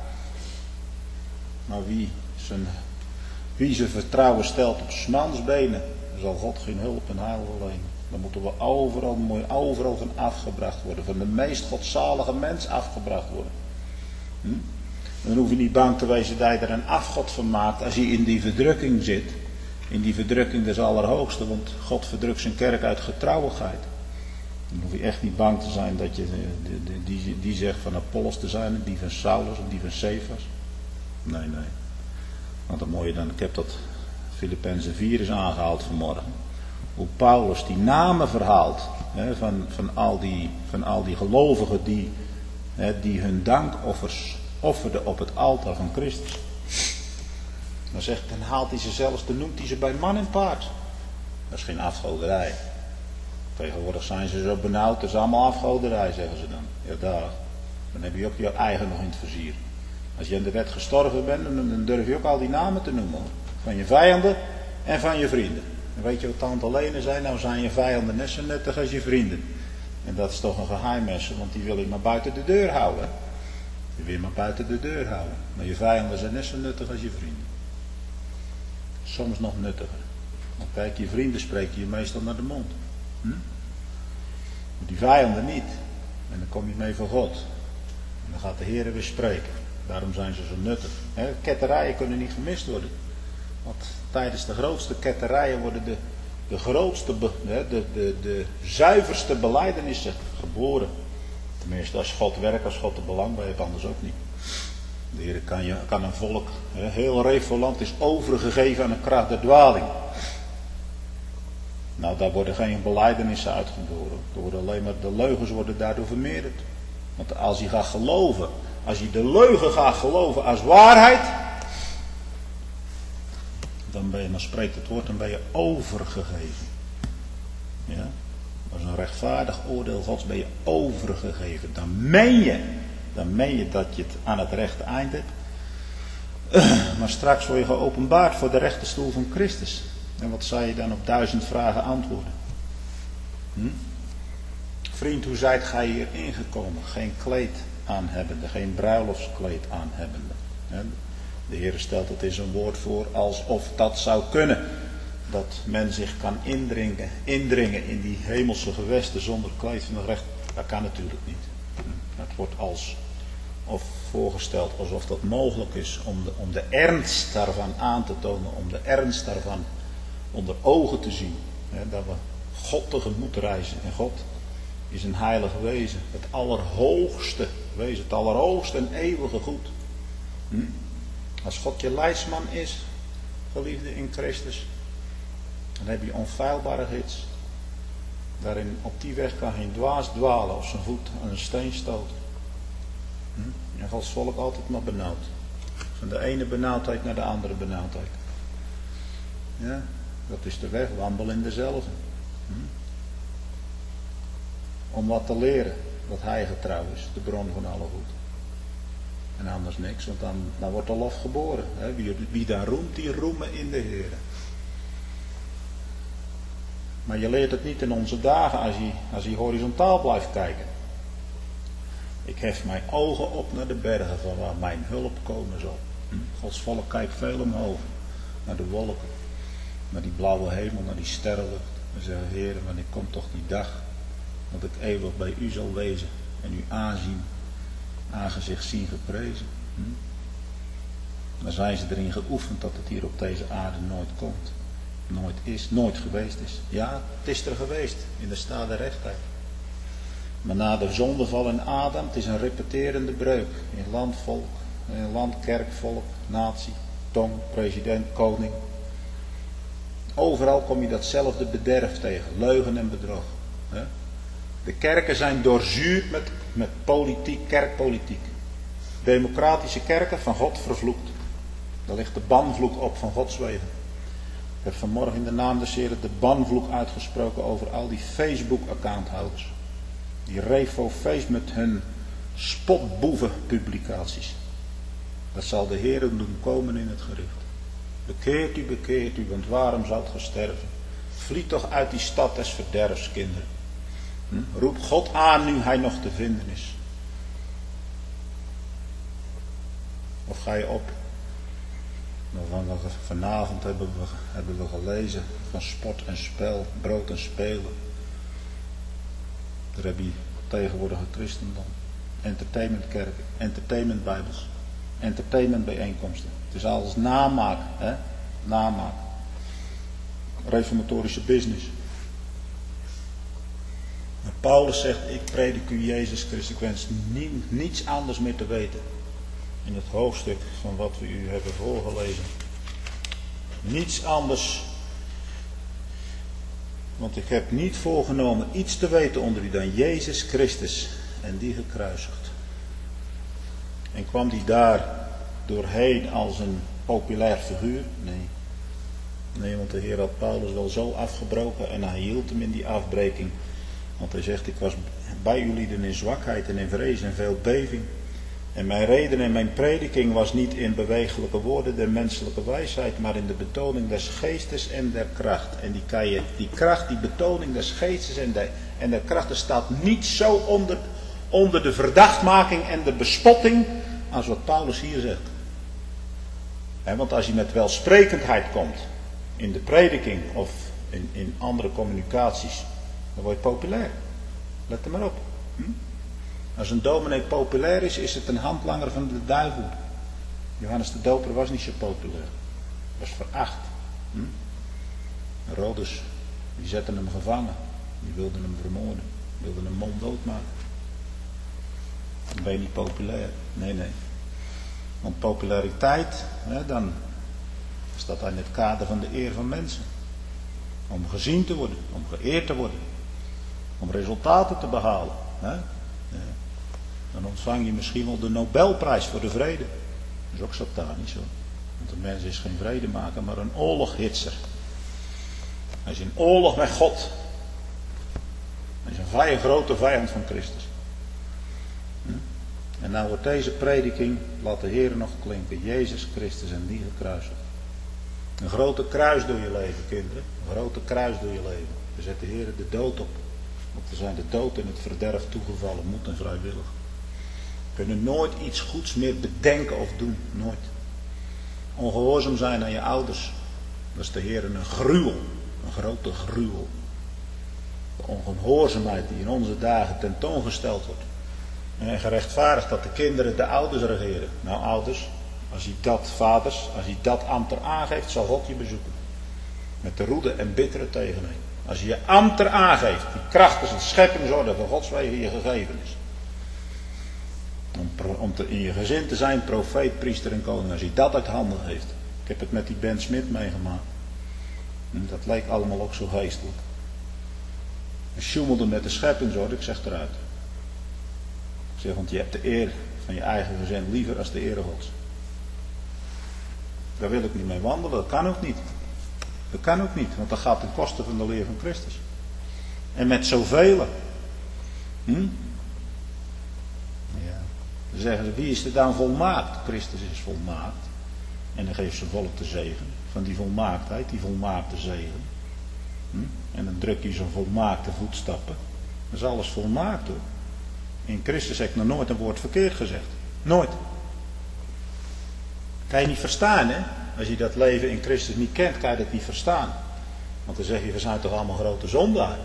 Maar wie zijn vertrouwen stelt op 's mans benen, zal God geen hulp en heil verlenen. Dan moeten we overal van afgebracht worden. Van de meest godzalige mens afgebracht worden. Dan hoef je niet bang te wezen dat je er een afgod van maakt als je in die verdrukking zit. In die verdrukking des Allerhoogste, want God verdrukt zijn kerk uit getrouwigheid. Dan hoef je echt niet bang te zijn dat je die zegt van Apollos te zijn, die van Saulus of die van Cephas. Nee. Want dan mooie dan, ik heb dat Filippenzen 4 is aangehaald vanmorgen. Hoe Paulus die namen verhaalt van al die gelovigen die hun dankoffers offerden op het altaar van Christus. Dan haalt hij ze zelfs, dan noemt hij ze bij man en paard. Dat is geen afgoderij. Tegenwoordig zijn ze zo benauwd, dat is allemaal afgoderij, zeggen ze dan. Ja, dag. Dan heb je ook jouw eigen nog in het vizier. Als je aan de wet gestorven bent, dan durf je ook al die namen te noemen. Van je vijanden en van je vrienden. En weet je wat tante Lene zei? Nou zijn je vijanden net zo nuttig als je vrienden. En dat is toch een geheimmessen, want die wil je maar buiten de deur houden. Die wil je maar buiten de deur houden. Maar je vijanden zijn net zo nuttig als je vrienden. Soms nog nuttiger. Want kijk, je vrienden spreken je meestal naar de mond. Maar die vijanden niet. En dan kom je mee voor God. En dan gaat de Heer weer spreken. Daarom zijn ze zo nuttig. Ketterijen kunnen niet gemist worden. Want tijdens de grootste ketterijen worden de grootste, de zuiverste belijdenissen geboren. Tenminste, als God werkt, als God er belang bij heeft, anders ook niet. De Heer kan een volk, heel Revoland is overgegeven aan de kracht der dwaling. Nou, daar worden geen belijdenissen uitgeboren. Alleen maar de leugens worden daardoor vermeerderd. Want als je gaat geloven, als je de leugen gaat geloven als waarheid, dan spreekt het woord, dan ben je overgegeven. Ja? Als een rechtvaardig oordeel Gods ben je overgegeven. Dan meen je dat je het aan het rechte eind hebt. Maar straks word je geopenbaard voor de rechte stoel van Christus. En wat zou je dan op 1000 vragen antwoorden? Vriend, hoe zijt gij hier ingekomen? Geen kleed aan hebbende, geen bruiloftskleed aan hebbende. De Heer stelt het in zijn woord voor alsof dat zou kunnen. Dat men zich kan indringen in die hemelse gewesten zonder kleed van het recht. Dat kan natuurlijk niet. Het wordt voorgesteld alsof dat mogelijk is om de ernst daarvan aan te tonen. Om de ernst daarvan onder ogen te zien. Dat we God tegemoet reizen. En God is een heilig wezen. Het allerhoogste wezen. Het allerhoogste en eeuwige goed. Als God je leidsman is, geliefde in Christus, dan heb je onfeilbare gids. Daarin, op die weg kan geen dwaas dwalen of zijn voet aan een steen stoten. En Gods volk altijd maar benauwd. Van de ene benauwdheid naar de andere benauwdheid. Ja, dat is de weg, wandel in dezelfde. Om wat te leren, dat hij getrouw is, de bron van alle goed. En anders niks, want dan wordt de lof geboren. Wie daar roemt, die roemen in de Heer. Maar je leert het niet in onze dagen als je horizontaal blijft kijken. Ik hef mijn ogen op naar de bergen van waar mijn hulp komen zal. Gods volk kijkt veel omhoog. Naar de wolken. Naar die blauwe hemel, naar die sterrenlucht. En zeggen, Heer, wanneer komt toch die dag dat ik eeuwig bij u zal wezen. En u aangezicht zien geprezen. Dan zijn ze erin geoefend dat het hier op deze aarde nooit komt. Nooit is, nooit geweest is. Ja, het is er geweest in de staat der rechtheid. Maar na de zondeval in Adam, het is een repeterende breuk. In land, kerk, volk, natie, tong, president, koning. Overal kom je datzelfde bederf tegen. Leugen en bedrog. De kerken zijn doorzuurd met politiek, kerkpolitiek. Democratische kerken van God vervloekt. Daar ligt de banvloek op van Gods wegen. Ik heb vanmorgen in de naam des Heren de banvloek uitgesproken over al die Facebook-accounthouders. Die refoface met hun spotboeven-publicaties. Dat zal de Heere doen komen in het gericht. Bekeert u, want waarom zoudt ge sterven? Vlieg toch uit die stad des verderfs, kinderen. Roep God aan nu hij nog te vinden is. Of ga je op? Vanavond hebben we gelezen van sport en spel, brood en spelen. Daar heb je tegenwoordige christendom. Entertainmentkerken, entertainmentbijbels, entertainmentbijeenkomsten. Het is alles namaak, hè? Namaak. Reformatorische business. Maar Paulus zegt, ik predik u Jezus Christus. Ik wens niets anders meer te weten. In het hoofdstuk van wat we u hebben voorgelezen. Niets anders. Want ik heb niet voorgenomen iets te weten onder u dan Jezus Christus en die gekruisigd. En kwam die daar doorheen als een populair figuur? Nee. Nee, want de Heer had Paulus wel zo afgebroken en hij hield hem in die afbreking. Want hij zegt, ik was bij jullie in zwakheid en in vrees en veel beving. En mijn reden en mijn prediking was niet in bewegelijke woorden der menselijke wijsheid, maar in de betoning des geestes en der kracht. En die kracht, die betoning des geestes en der kracht, er staat niet zo onder de verdachtmaking en de bespotting als wat Paulus hier zegt. Want als je met welsprekendheid komt in de prediking of in andere communicaties, dan word je populair. Let er maar op. Als een dominee populair is het een handlanger van de duivel. Johannes de Doper was niet zo populair. Was veracht. Herodes, die zetten hem gevangen. Die wilden hem vermoorden. Wilden hem monddood maken. Dan ben je niet populair. Nee. Want populariteit, dan staat in het kader van de eer van mensen. Om gezien te worden, om geëerd te worden. Om resultaten te behalen. Dan ontvang je misschien wel de Nobelprijs voor de vrede. Dat is ook satanisch hoor. Want een mens is geen vredemaker, maar een oorloghitser. Hij is in oorlog met God. Hij is een grote vijand van Christus. En nou wordt deze prediking, laat de Heer nog klinken. Jezus Christus en die gekruisigd. Een grote kruis door je leven, kinderen. Een grote kruis door je leven. Daar zet de Heer de dood op. Want we zijn de dood en het verderf toegevallen, moet en vrijwillig. We kunnen nooit iets goeds meer bedenken of doen. Nooit. Ongehoorzaam zijn aan je ouders. Dat is de Heer een gruwel. Een grote gruwel. De ongehoorzaamheid die in onze dagen tentoongesteld wordt. En gerechtvaardigd dat de kinderen de ouders regeren. Nou ouders, vaders, als je dat ambt aangeeft, zal God je bezoeken. Met de roede en bittere tegenheid. Als je je ambt aangeeft, die kracht is een scheppingsorde van Gods wegen je gegeven is. Om in je gezin te zijn, profeet, priester en koning. Als hij dat uit handen heeft. Ik heb het met die Ben Smith meegemaakt. En dat leek allemaal ook zo geestelijk. Hij sjoemelde met de scheppingsorde, ik zeg eruit. Ik zeg, want je hebt de eer van je eigen gezin liever als de ere Gods. Daar wil ik niet mee wandelen, dat kan ook niet. Dat kan ook niet, want dat gaat ten koste van de leer van Christus. En met zoveel. Ja. Dan zeggen ze, wie is er dan volmaakt? Christus is volmaakt. En dan geeft zijn volk de zegen. Van die volmaaktheid, die volmaakte zegen. En dan druk je zo'n volmaakte voetstappen. Dat is alles volmaakt hoor. In Christus heb ik nog nooit een woord verkeerd gezegd. Nooit. Kan je niet verstaan hè. Als je dat leven in Christus niet kent, kan je dat niet verstaan. Want dan zeg je, we zijn toch allemaal grote zondaar.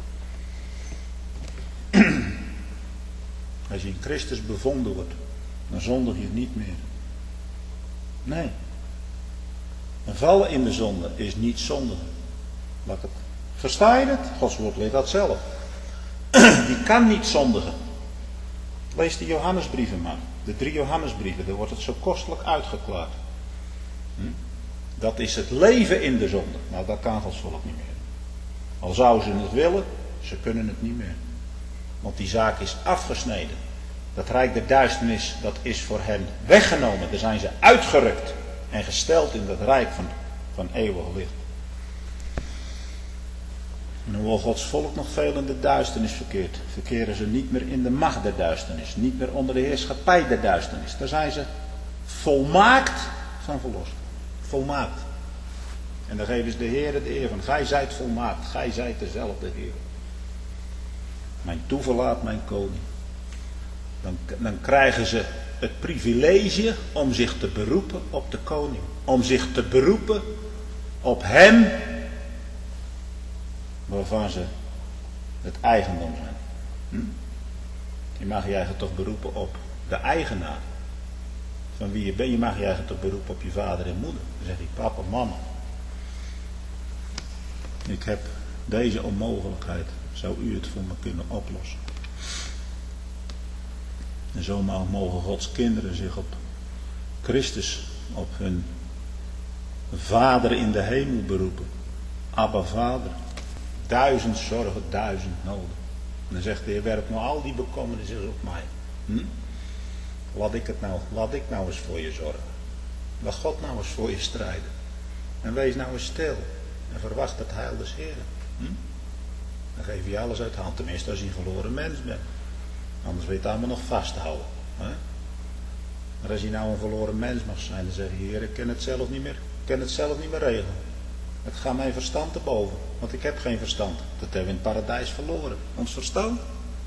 Als je in Christus bevonden wordt, dan zondig je niet meer. Nee. En vallen in de zonde is niet zondigen. Versta je het? Gods woord leert dat zelf. Die kan niet zondigen. Lees de Johannesbrieven maar. De 3 Johannesbrieven, daar wordt het zo kostelijk uitgeklaard. Dat is het leven in de zonde. Nou, dat kan Gods volk niet meer. Al zouden ze het willen, ze kunnen het niet meer. Want die zaak is afgesneden. Dat rijk der duisternis, dat is voor hen weggenomen. Daar zijn ze uitgerukt en gesteld in dat rijk van eeuwig licht. En hoewel Gods volk nog veel in de duisternis verkeert, verkeren ze niet meer in de macht der duisternis. Niet meer onder de heerschappij der duisternis. Daar zijn ze volmaakt van verlost. Volmaakt. En dan geven ze de Heer de eer van. Gij zijt volmaakt. Gij zijt dezelfde Heer. Mijn toeverlaat, mijn koning. Dan krijgen ze het privilege om zich te beroepen op de koning. Om zich te beroepen op hem waarvan ze het eigendom zijn. Je mag je eigen toch beroepen op de eigenaar van wie je bent. Je mag je eigen toch beroepen op je vader en moeder. Dan zeg je papa, mama. Ik heb deze onmogelijkheid. Zou u het voor me kunnen oplossen? En zomaar mogen Gods kinderen zich op Christus, op hun Vader in de hemel beroepen. Abba Vader. 1000 zorgen, 1000 noden. En dan zegt de Heer, werp nou al die bekommernissen op mij. Laat ik nou eens voor je zorgen. Laat God nou eens voor je strijden. En wees nou eens stil. En verwacht het heil des Heeren. Dan geef je alles uit hand. Tenminste als je een verloren mens bent. Anders wil je het allemaal nog vasthouden. Hè? Maar als je nou een verloren mens mag zijn, dan zeg je, Heer, ik kan het zelf niet meer regelen. Het gaat mijn verstand te boven. Want ik heb geen verstand. Dat hebben we in het paradijs verloren. Ons verstand.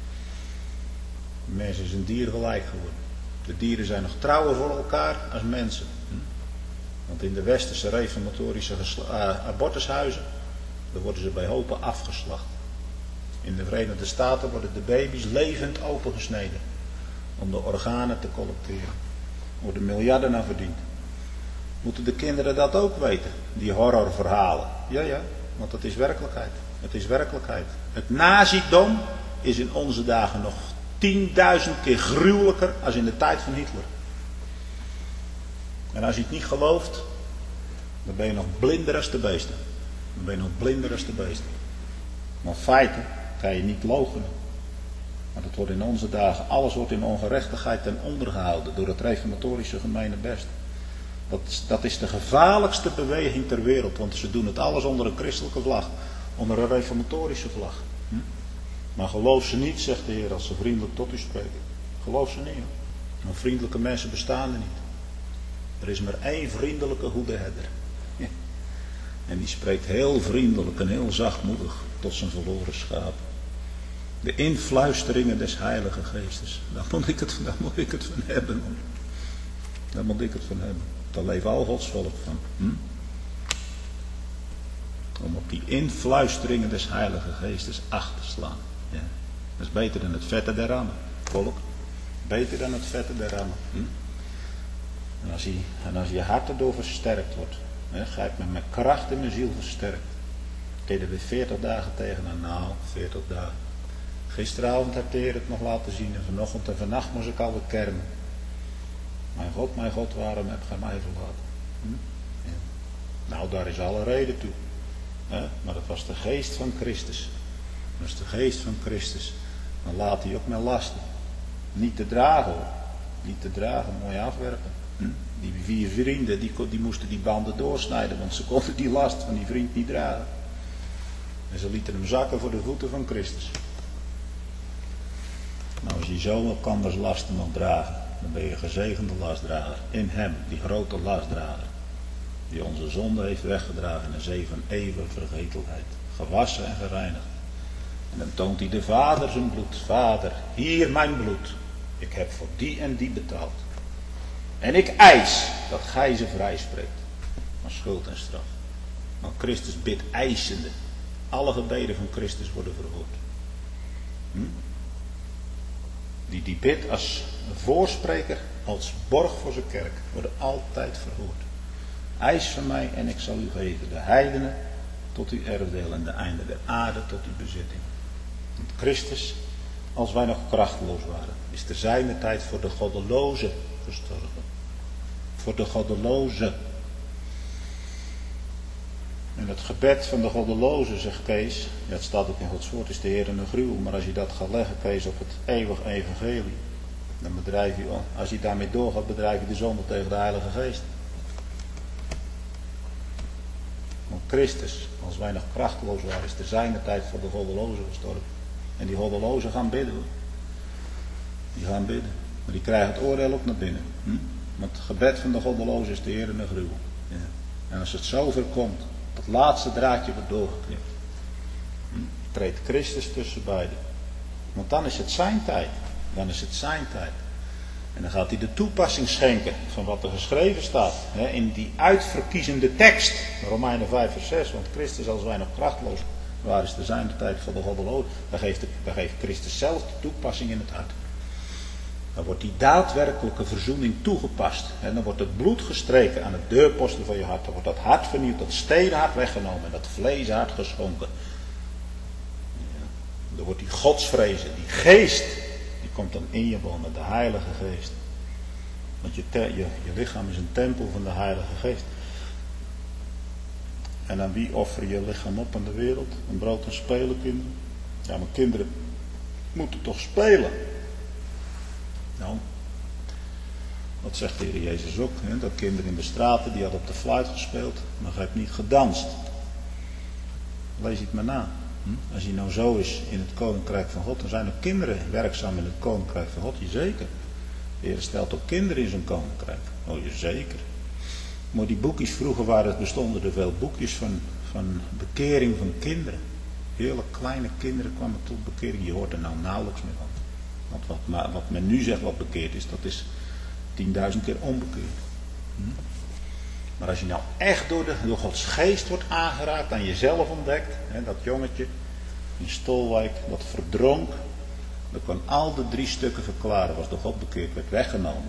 De mens is een dier gelijk geworden. De dieren zijn nog trouwer voor elkaar als mensen. Want in de westerse reformatorische abortushuizen, daar worden ze bij hopen afgeslacht. In de Verenigde Staten worden de baby's levend opengesneden. Om de organen te collecteren. Er worden miljarden aan verdiend. Moeten de kinderen dat ook weten? Die horrorverhalen. Ja, want het is werkelijkheid. Het is werkelijkheid. Het nazidom is in onze dagen nog 10.000 keer gruwelijker als in de tijd van Hitler. En als je het niet gelooft, dan ben je nog blinder als de beesten. Dan ben je nog blinder als de beesten. Maar feiten kan je niet loochenen. Maar dat wordt in onze dagen, alles wordt in ongerechtigheid ten onder gehouden door het reformatorische gemeenebest. Dat is de gevaarlijkste beweging ter wereld, want ze doen het alles onder een christelijke vlag, onder een reformatorische vlag. Maar geloof ze niet, zegt de Heer, als ze vriendelijk tot u spreken. Geloof ze niet. Want vriendelijke mensen bestaan er niet. Er is maar één vriendelijke goede herder. Ja. En die spreekt heel vriendelijk en heel zachtmoedig tot zijn verloren schapen. De influisteringen des Heilige Geestes. Daar moet ik het van hebben. Daar moet ik het van hebben. Daar leeft al Gods volk van. Om op die influisteringen des Heilige Geestes acht te slaan. Ja. Dat is beter dan het vette der rammen. Volk. Beter dan het vette der rammen. En als je hart erdoor versterkt wordt. Ga ik met mijn kracht in mijn ziel versterkt. Kun je er weer 40 dagen tegenaan. Nou, 40 dagen. Gisteravond heb de Heer het nog laten zien. En vanochtend en vannacht moest ik alweer kermen. Mijn God, waarom heb gij mij verlaten? Ja. Nou, daar is alle reden toe. Maar dat was de geest van Christus. Dat is de geest van Christus. Dan laat hij ook met lasten. Niet te dragen hoor. Niet te dragen, mooi afwerpen. Die 4 vrienden, die moesten die banden doorsnijden. Want ze konden die last van die vriend niet dragen. En ze lieten hem zakken voor de voeten van Christus. Nou, als je zo elkanders lasten mag dragen, dan ben je een gezegende lastdrager. In hem, die grote lastdrager. Die onze zonde heeft weggedragen in een zee van eeuwige vergetelheid. Gewassen en gereinigd. En dan toont hij de Vader zijn bloed. Vader, hier mijn bloed. Ik heb voor die en die betaald. En ik eis dat gij ze vrij spreekt. Van schuld en straf. Want Christus bidt eisende. Alle gebeden van Christus worden verhoord. Die bidt als voorspreker, als borg voor zijn kerk, worden altijd verhoord. Eis van mij en ik zal u geven de heidenen tot uw erfdeel en de einde der aarde tot uw bezitting. Want Christus, als wij nog krachteloos waren, is te zijner tijd voor de goddeloze gestorven. Voor de goddeloze. En het gebed van de goddeloze, zegt Kees, ja, het staat ook in Gods woord, is de Heer een gruwel. Maar als je dat gaat leggen, Kees, op het eeuwig evangelie, Dan bedrijf je, als je daarmee doorgaat, bedrijf je de zonde tegen de Heilige Geest. Want Christus, als wij nog krachteloos waren, is te zijner tijd voor de goddelozen gestorven. En die goddelozen gaan bidden hoor. Die gaan bidden. Maar die krijgen het oordeel ook naar binnen. Want het gebed van de goddelozen is de Heer een gruwel. Ja. En als het zover komt, dat laatste draadje wordt doorgeknipt. Treedt Christus tussen beiden. Want dan is het zijn tijd. Dan is het zijn tijd. En dan gaat hij de toepassing schenken van wat er geschreven staat. In die uitverkiezende tekst. Romeinen 5 vers 6. Want Christus, als wij nog krachteloos waren, is te zijn de tijd van de goddelozen. Dan geeft Christus zelf de toepassing in het hart. Dan wordt die daadwerkelijke verzoening toegepast. En dan wordt het bloed gestreken aan het deurposten van je hart. Dan wordt dat hart vernieuwd, dat stenen hart weggenomen en dat vleeshart geschonken. Ja. Dan wordt die godsvrezen, die geest, die komt dan in je wonen, de Heilige Geest. Want je lichaam is een tempel van de Heilige Geest. En aan wie offer je lichaam op aan de wereld? Een brood en spelen, kinderen? Ja, maar kinderen moeten toch spelen? Nou, dat zegt de Heer Jezus ook. Hè? Dat kinderen in de straten, die hadden op de fluit gespeeld, maar hij heeft niet gedanst. Lees het maar na. Als hij nou zo is in het Koninkrijk van God, dan zijn ook kinderen werkzaam in het Koninkrijk van God. Jazeker. De Heer stelt ook kinderen in zijn Koninkrijk. Oh, jazeker. Maar die boekjes, vroeger bestonden er veel boekjes van bekering van kinderen. Hele kleine kinderen kwamen tot bekering. Je hoort er nou nauwelijks meer van. Want wat men nu zegt wat bekeerd is, dat is 10.000 keer onbekeerd. Maar als je nou echt door Gods geest wordt aangeraakt, aan jezelf ontdekt, dat jongetje in Stolwijk, dat verdronk, dat kon al de 3 stukken verklaren, was door God bekeerd, werd weggenomen.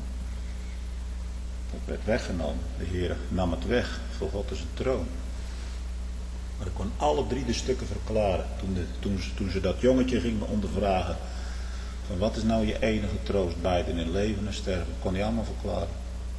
Dat werd weggenomen. De Heer nam het weg, voor God is een troon. Maar ik kon alle 3 de stukken verklaren, toen ze dat jongetje gingen ondervragen. Van wat is nou je enige troost, beiden in leven en sterven? Kon hij allemaal verklaren.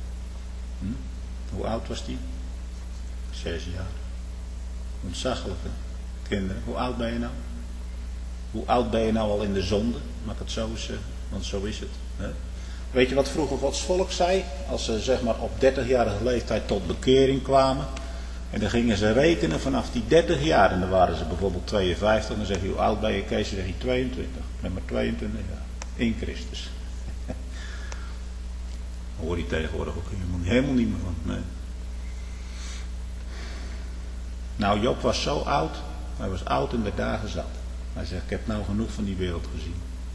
Hoe oud was die? 6 jaar. Ontzaglijke kinderen. Hoe oud ben je nou? Hoe oud ben je nou al in de zonde? Mag ik het zo eens zeggen? Want zo is het. Hè? Weet je wat vroeger Gods volk zei? Als ze zeg maar op 30-jarige leeftijd tot bekering kwamen. En dan gingen ze rekenen vanaf die 30 jaar. En dan waren ze bijvoorbeeld 52. En dan zeg je, hoe oud ben je, Kees? Dan zeg je 22. Ik ben maar 22 jaar. In Christus. Hoor je tegenwoordig ook helemaal niet meer van. Nee. Nou, Job was zo oud. Hij was oud in de dagen zat. Hij zegt, ik heb nou genoeg van die wereld gezien.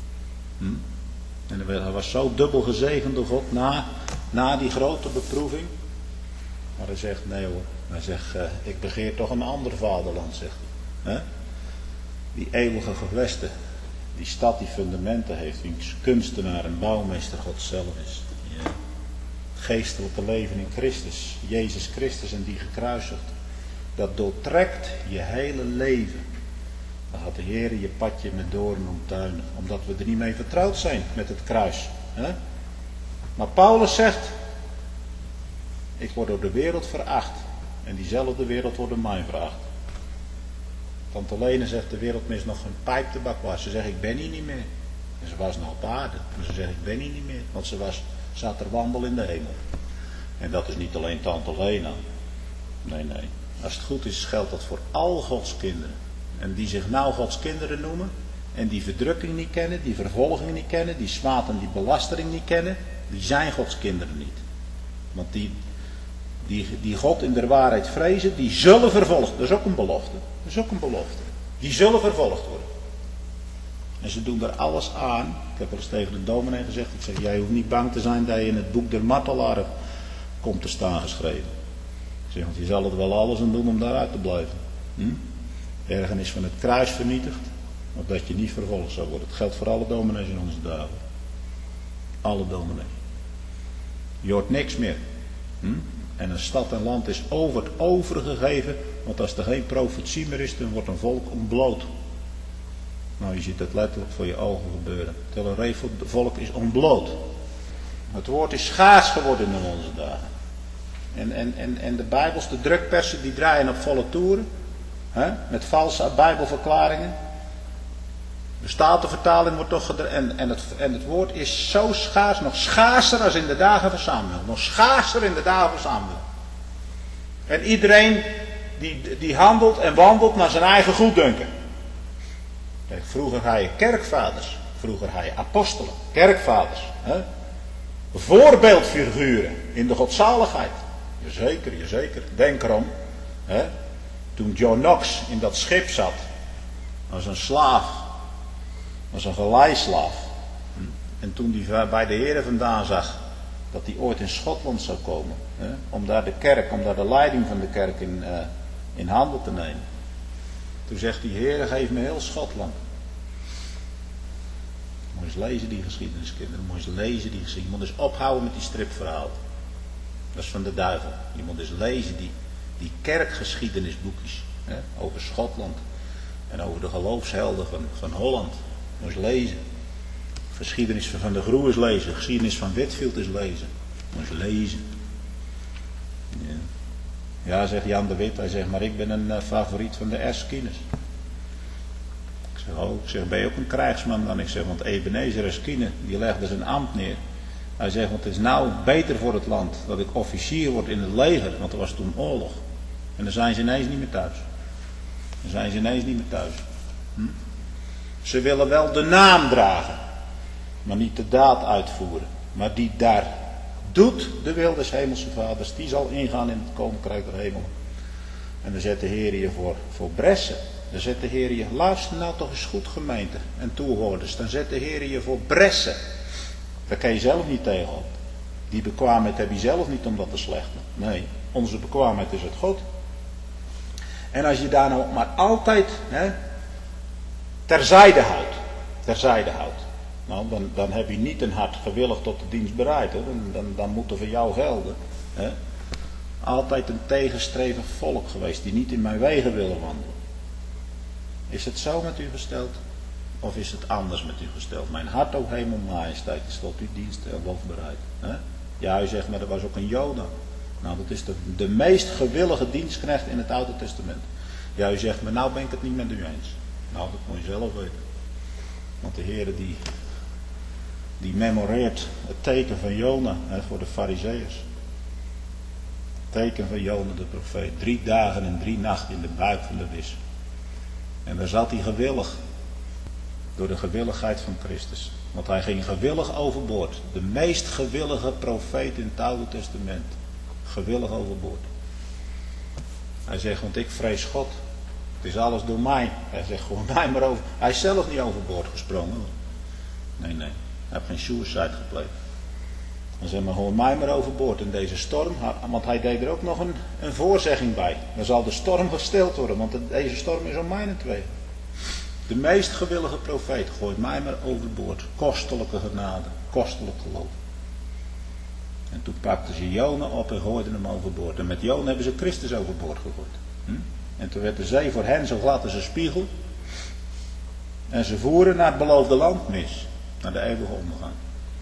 En hij was zo dubbel gezegend door God na die grote beproeving. Maar hij zegt, nee hoor. Hij zegt, ik begeer toch een ander vaderland, zegt hij. Die eeuwige gewesten. Die stad die fundamenten heeft. Wiens kunstenaar en bouwmeester God zelf is. Ja. Geestelijke leven in Christus. Jezus Christus en die gekruisigd. Dat doortrekt je hele leven. Dan gaat de Heer je padje met doornen omtuinen. Omdat we er niet mee vertrouwd zijn met het kruis. Maar Paulus zegt, ik word door de wereld veracht. En diezelfde wereld wordt door mij veracht. Tante Lene zegt, de wereld mist nog een pijptabak was. Ze zegt, ik ben hier niet meer. En ze was nog op aarde. Maar ze zegt, ik ben hier niet meer. Want ze zat er wandel in de hemel. En dat is niet alleen Tante Lena. Nee. Als het goed is, geldt dat voor al Gods kinderen. En die zich nou Gods kinderen noemen. En die verdrukking niet kennen, die vervolging niet kennen, die smaad en die belastering niet kennen. Die zijn Gods kinderen niet. Want die God in der waarheid vrezen, die zullen vervolgd. Dat is ook een belofte. Die zullen vervolgd worden. En ze doen er alles aan. Ik heb wel eens tegen de dominee gezegd. Ik zeg, jij hoeft niet bang te zijn dat je in het boek der martelaren komt te staan geschreven. Ik zeg, want je zal er wel alles aan doen om daaruit te blijven. Ergernis van het kruis vernietigd. Opdat je niet vervolgd zou worden. Het geldt voor alle dominees in onze dagen. Alle dominees. Je hoort niks meer. En een stad en land is overgegeven. Want als er geen profetie meer is, dan wordt een volk ontbloot. Nou, je ziet het letterlijk voor je ogen gebeuren. Het hele volk is ontbloot. Het woord is schaars geworden in onze dagen. En de Bijbels, de drukpersen, die draaien op volle toeren. Met valse Bijbelverklaringen. De Statenvertaling wordt toch en het woord is zo schaars, nog schaarser als in de dagen van Samuel. Nog schaarser in de dagen van Samuel. En iedereen die handelt en wandelt naar zijn eigen goeddunken. Kijk, vroeger had je kerkvaders, vroeger had je apostelen, kerkvaders. Hè? Voorbeeldfiguren in de godzaligheid. Jazeker, jazeker. Denk erom. Hè? Toen John Knox in dat schip zat, als een slaaf, als een galeislaaf. En toen hij bij de Heere vandaan zag dat hij ooit in Schotland zou komen. Hè? Om daar de leiding van de kerk in handen te nemen. Toen zegt die Heere, geef me heel Schotland. Moet eens lezen die geschiedenis, kinderen. Moet eens lezen die geschiedenis. Je moet eens ophouden met die stripverhaal. Dat is van de duivel. Je moet eens lezen die kerkgeschiedenisboekjes. Hè, over Schotland. En over de geloofshelden van Holland. Moet eens lezen. Geschiedenis van de Groe is lezen. Geschiedenis van Whitfield is lezen. Moet eens lezen. Ja, zegt Jan de Wit. Hij zegt, maar ik ben een favoriet van de Erskines. Ik zeg, ben je ook een krijgsman dan? Ik zeg, want Ebenezer Erskine, die legde zijn ambt neer. Hij zegt, want het is nou beter voor het land dat ik officier word in het leger, want er was toen oorlog. En dan zijn ze ineens niet meer thuis. Ze willen wel de naam dragen, maar niet de daad uitvoeren. Maar die daar doet de wil des hemelse vaders, die zal ingaan in het koninkrijk der hemelen. En dan zet de Heer je voor bressen. Dan zet de Heer je, luister nou toch eens goed gemeente en toehoorders. Dan zet de Heer je voor bressen. Daar kan je zelf niet tegenop. Die bekwaamheid heb je zelf niet om dat te slechten. Nee, onze bekwaamheid is het God. En als je daar nou maar altijd terzijde houdt. Nou, dan heb je niet een hart gewillig tot de dienst bereid. Hè. Dan moet er voor jou gelden. Hè. Altijd een tegenstrevig volk geweest die niet in mijn wegen willen wandelen. Is het zo met u gesteld? Of is het anders met u gesteld? Mijn hart, o hemel, majesteit, is tot uw dienst en lof bereid. Hè? Ja, u zegt, maar er was ook een Jona. Nou, dat is de meest gewillige dienstknecht in het Oude Testament. Ja, u zegt, maar nou ben ik het niet met u eens. Nou, dat moet je zelf weten. Want de Heer die memoreert het teken van Jona voor de Farizeeërs. Het teken van Jona de profeet. 3 dagen en 3 nachten in de buik van de vis. En daar zat hij gewillig. Door de gewilligheid van Christus. Want hij ging gewillig overboord. De meest gewillige profeet in het Oude Testament. Gewillig overboord. Hij zegt, want ik vrees God. Het is alles door mij. Hij zegt, gewoon mij maar over. Hij is zelf niet overboord gesprongen. Nee. Hij heeft geen suicide gepleegd. Dan zeg maar, gewoon mij maar overboord in deze storm. Want hij deed er ook nog een voorzegging bij. Dan zal de storm gestild worden. Want deze storm is om mijnentwege. De meest gewillige profeet gooit mij maar overboord. Kostelijke genade. Kostelijk geloof. En toen pakten ze Jona op en gooiden hem overboord. En met Jona hebben ze Christus overboord gegooid. En toen werd de zee voor hen zo glad als een spiegel. En ze voeren naar het beloofde land mis. Naar de eeuwige ondergang.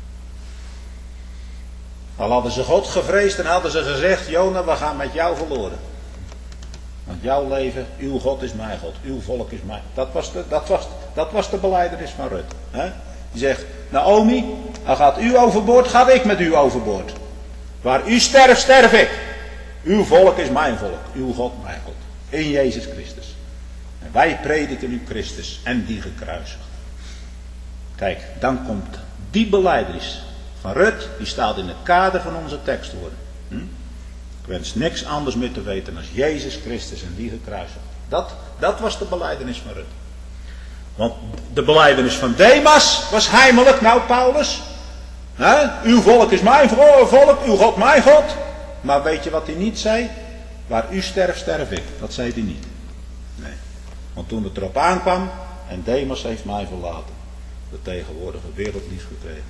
Al hadden ze God gevreesd en hadden ze gezegd, Jona, we gaan met jou verloren. Want jouw leven, uw God is mijn God, uw volk is mijn. Dat was de belijdenis van Rut. Hè? Die zegt, Naomi, dan gaat u overboord, ga ik met u overboord. Waar u sterft, sterf ik. Uw volk is mijn volk, uw God mijn God. In Jezus Christus. En wij prediken u Christus en die gekruisigd. Kijk, dan komt die belijdenis van Rut, die staat in het kader van onze tekstwoorden. Ik wens niks anders meer te weten dan Jezus Christus en die gekruisigd. Dat was de belijdenis van Rut. Want de belijdenis van Demas was heimelijk. Nou, Paulus, uw volk is mijn volk, uw God mijn God. Maar weet je wat hij niet zei? Waar u sterft, sterf ik. Dat zei hij niet. Nee. Want toen het erop aankwam en Demas heeft mij verlaten. De tegenwoordige wereldlief gekregen.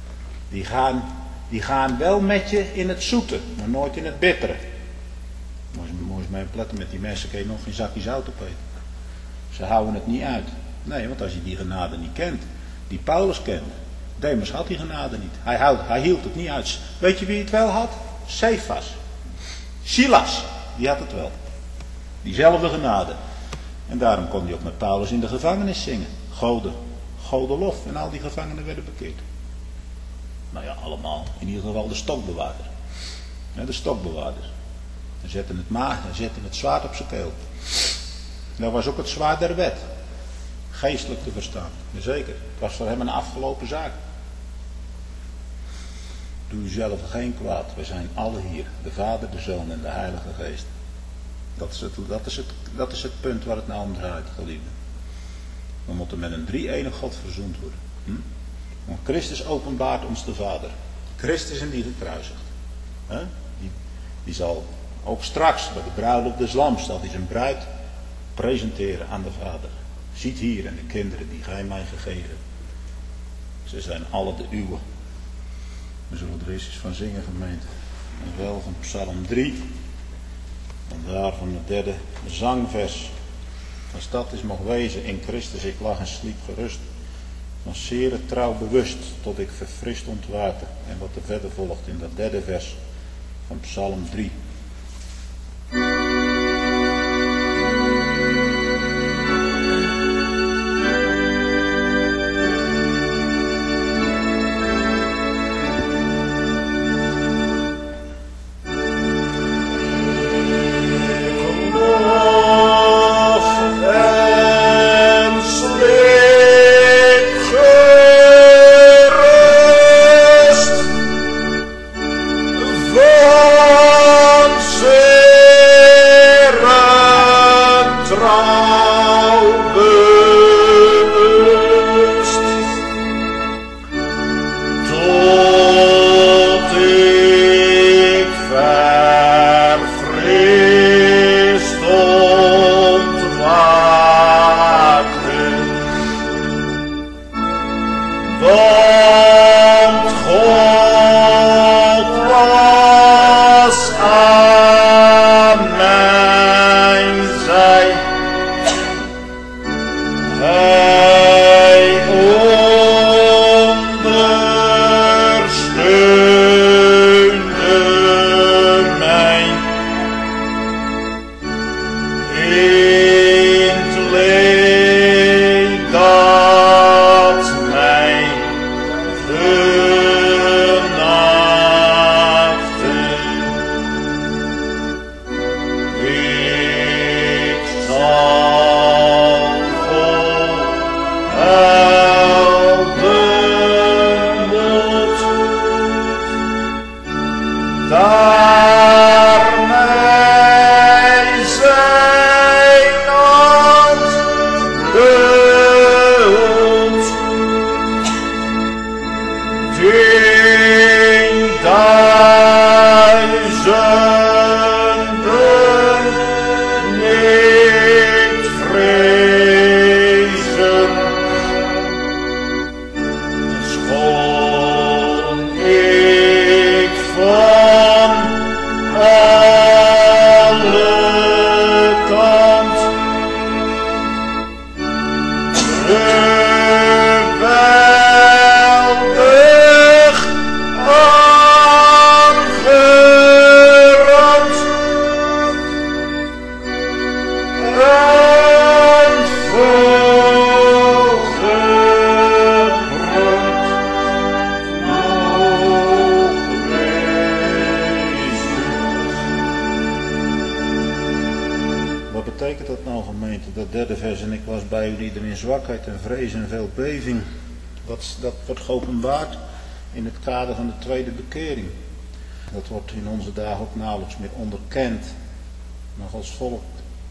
Die gaan wel met je in het zoete, maar nooit in het bittere. Moet je eens mee opletten, met die mensen kun je nog geen zakje zout opeten. Ze houden het niet uit. Nee, want als je die genade niet kent, die Paulus kende. Demas had die genade niet. Hij hield het niet uit. Weet je wie het wel had? Cephas. Silas, die had het wel. Diezelfde genade. En daarom kon hij ook met Paulus in de gevangenis zingen. Goden, Gode lof en al die gevangenen werden bekeerd. Nou ja, allemaal. In ieder geval de stokbewaarder. Ja, de stokbewaarders. Ze zetten het zwaard op zijn keel. Dat was ook het zwaard der wet. Geestelijk te verstaan. Jazeker. Het was voor hem een afgelopen zaak. Doe jezelf geen kwaad. We zijn alle hier. De Vader, de Zoon en de Heilige Geest. Dat is het punt waar het nou om draait, geliefden. We moeten met een drie-enig God verzoend worden. Want Christus openbaart ons de Vader. Christus en die gekruisigd. Die zal ook straks bij de bruiloft des Lams, zal hij zijn bruid presenteren aan de Vader. Ziet hier en de kinderen die gij mij gegeven hebt. Ze zijn alle de uwe. We zullen er eens van zingen, gemeente. En wel van Psalm 3. En daar van het derde zangvers. Als dat is mocht wezen, in Christus ik lag en sliep gerust. Van zeer trouw bewust, tot ik verfrist ontwaakte. En wat er verder volgt in dat derde vers van Psalm 3. Zwakheid en vrees en veel beving. Dat wordt geopenbaard in het kader van de tweede bekering. Dat wordt in onze dagen ook nauwelijks meer onderkend. Maar Gods volk,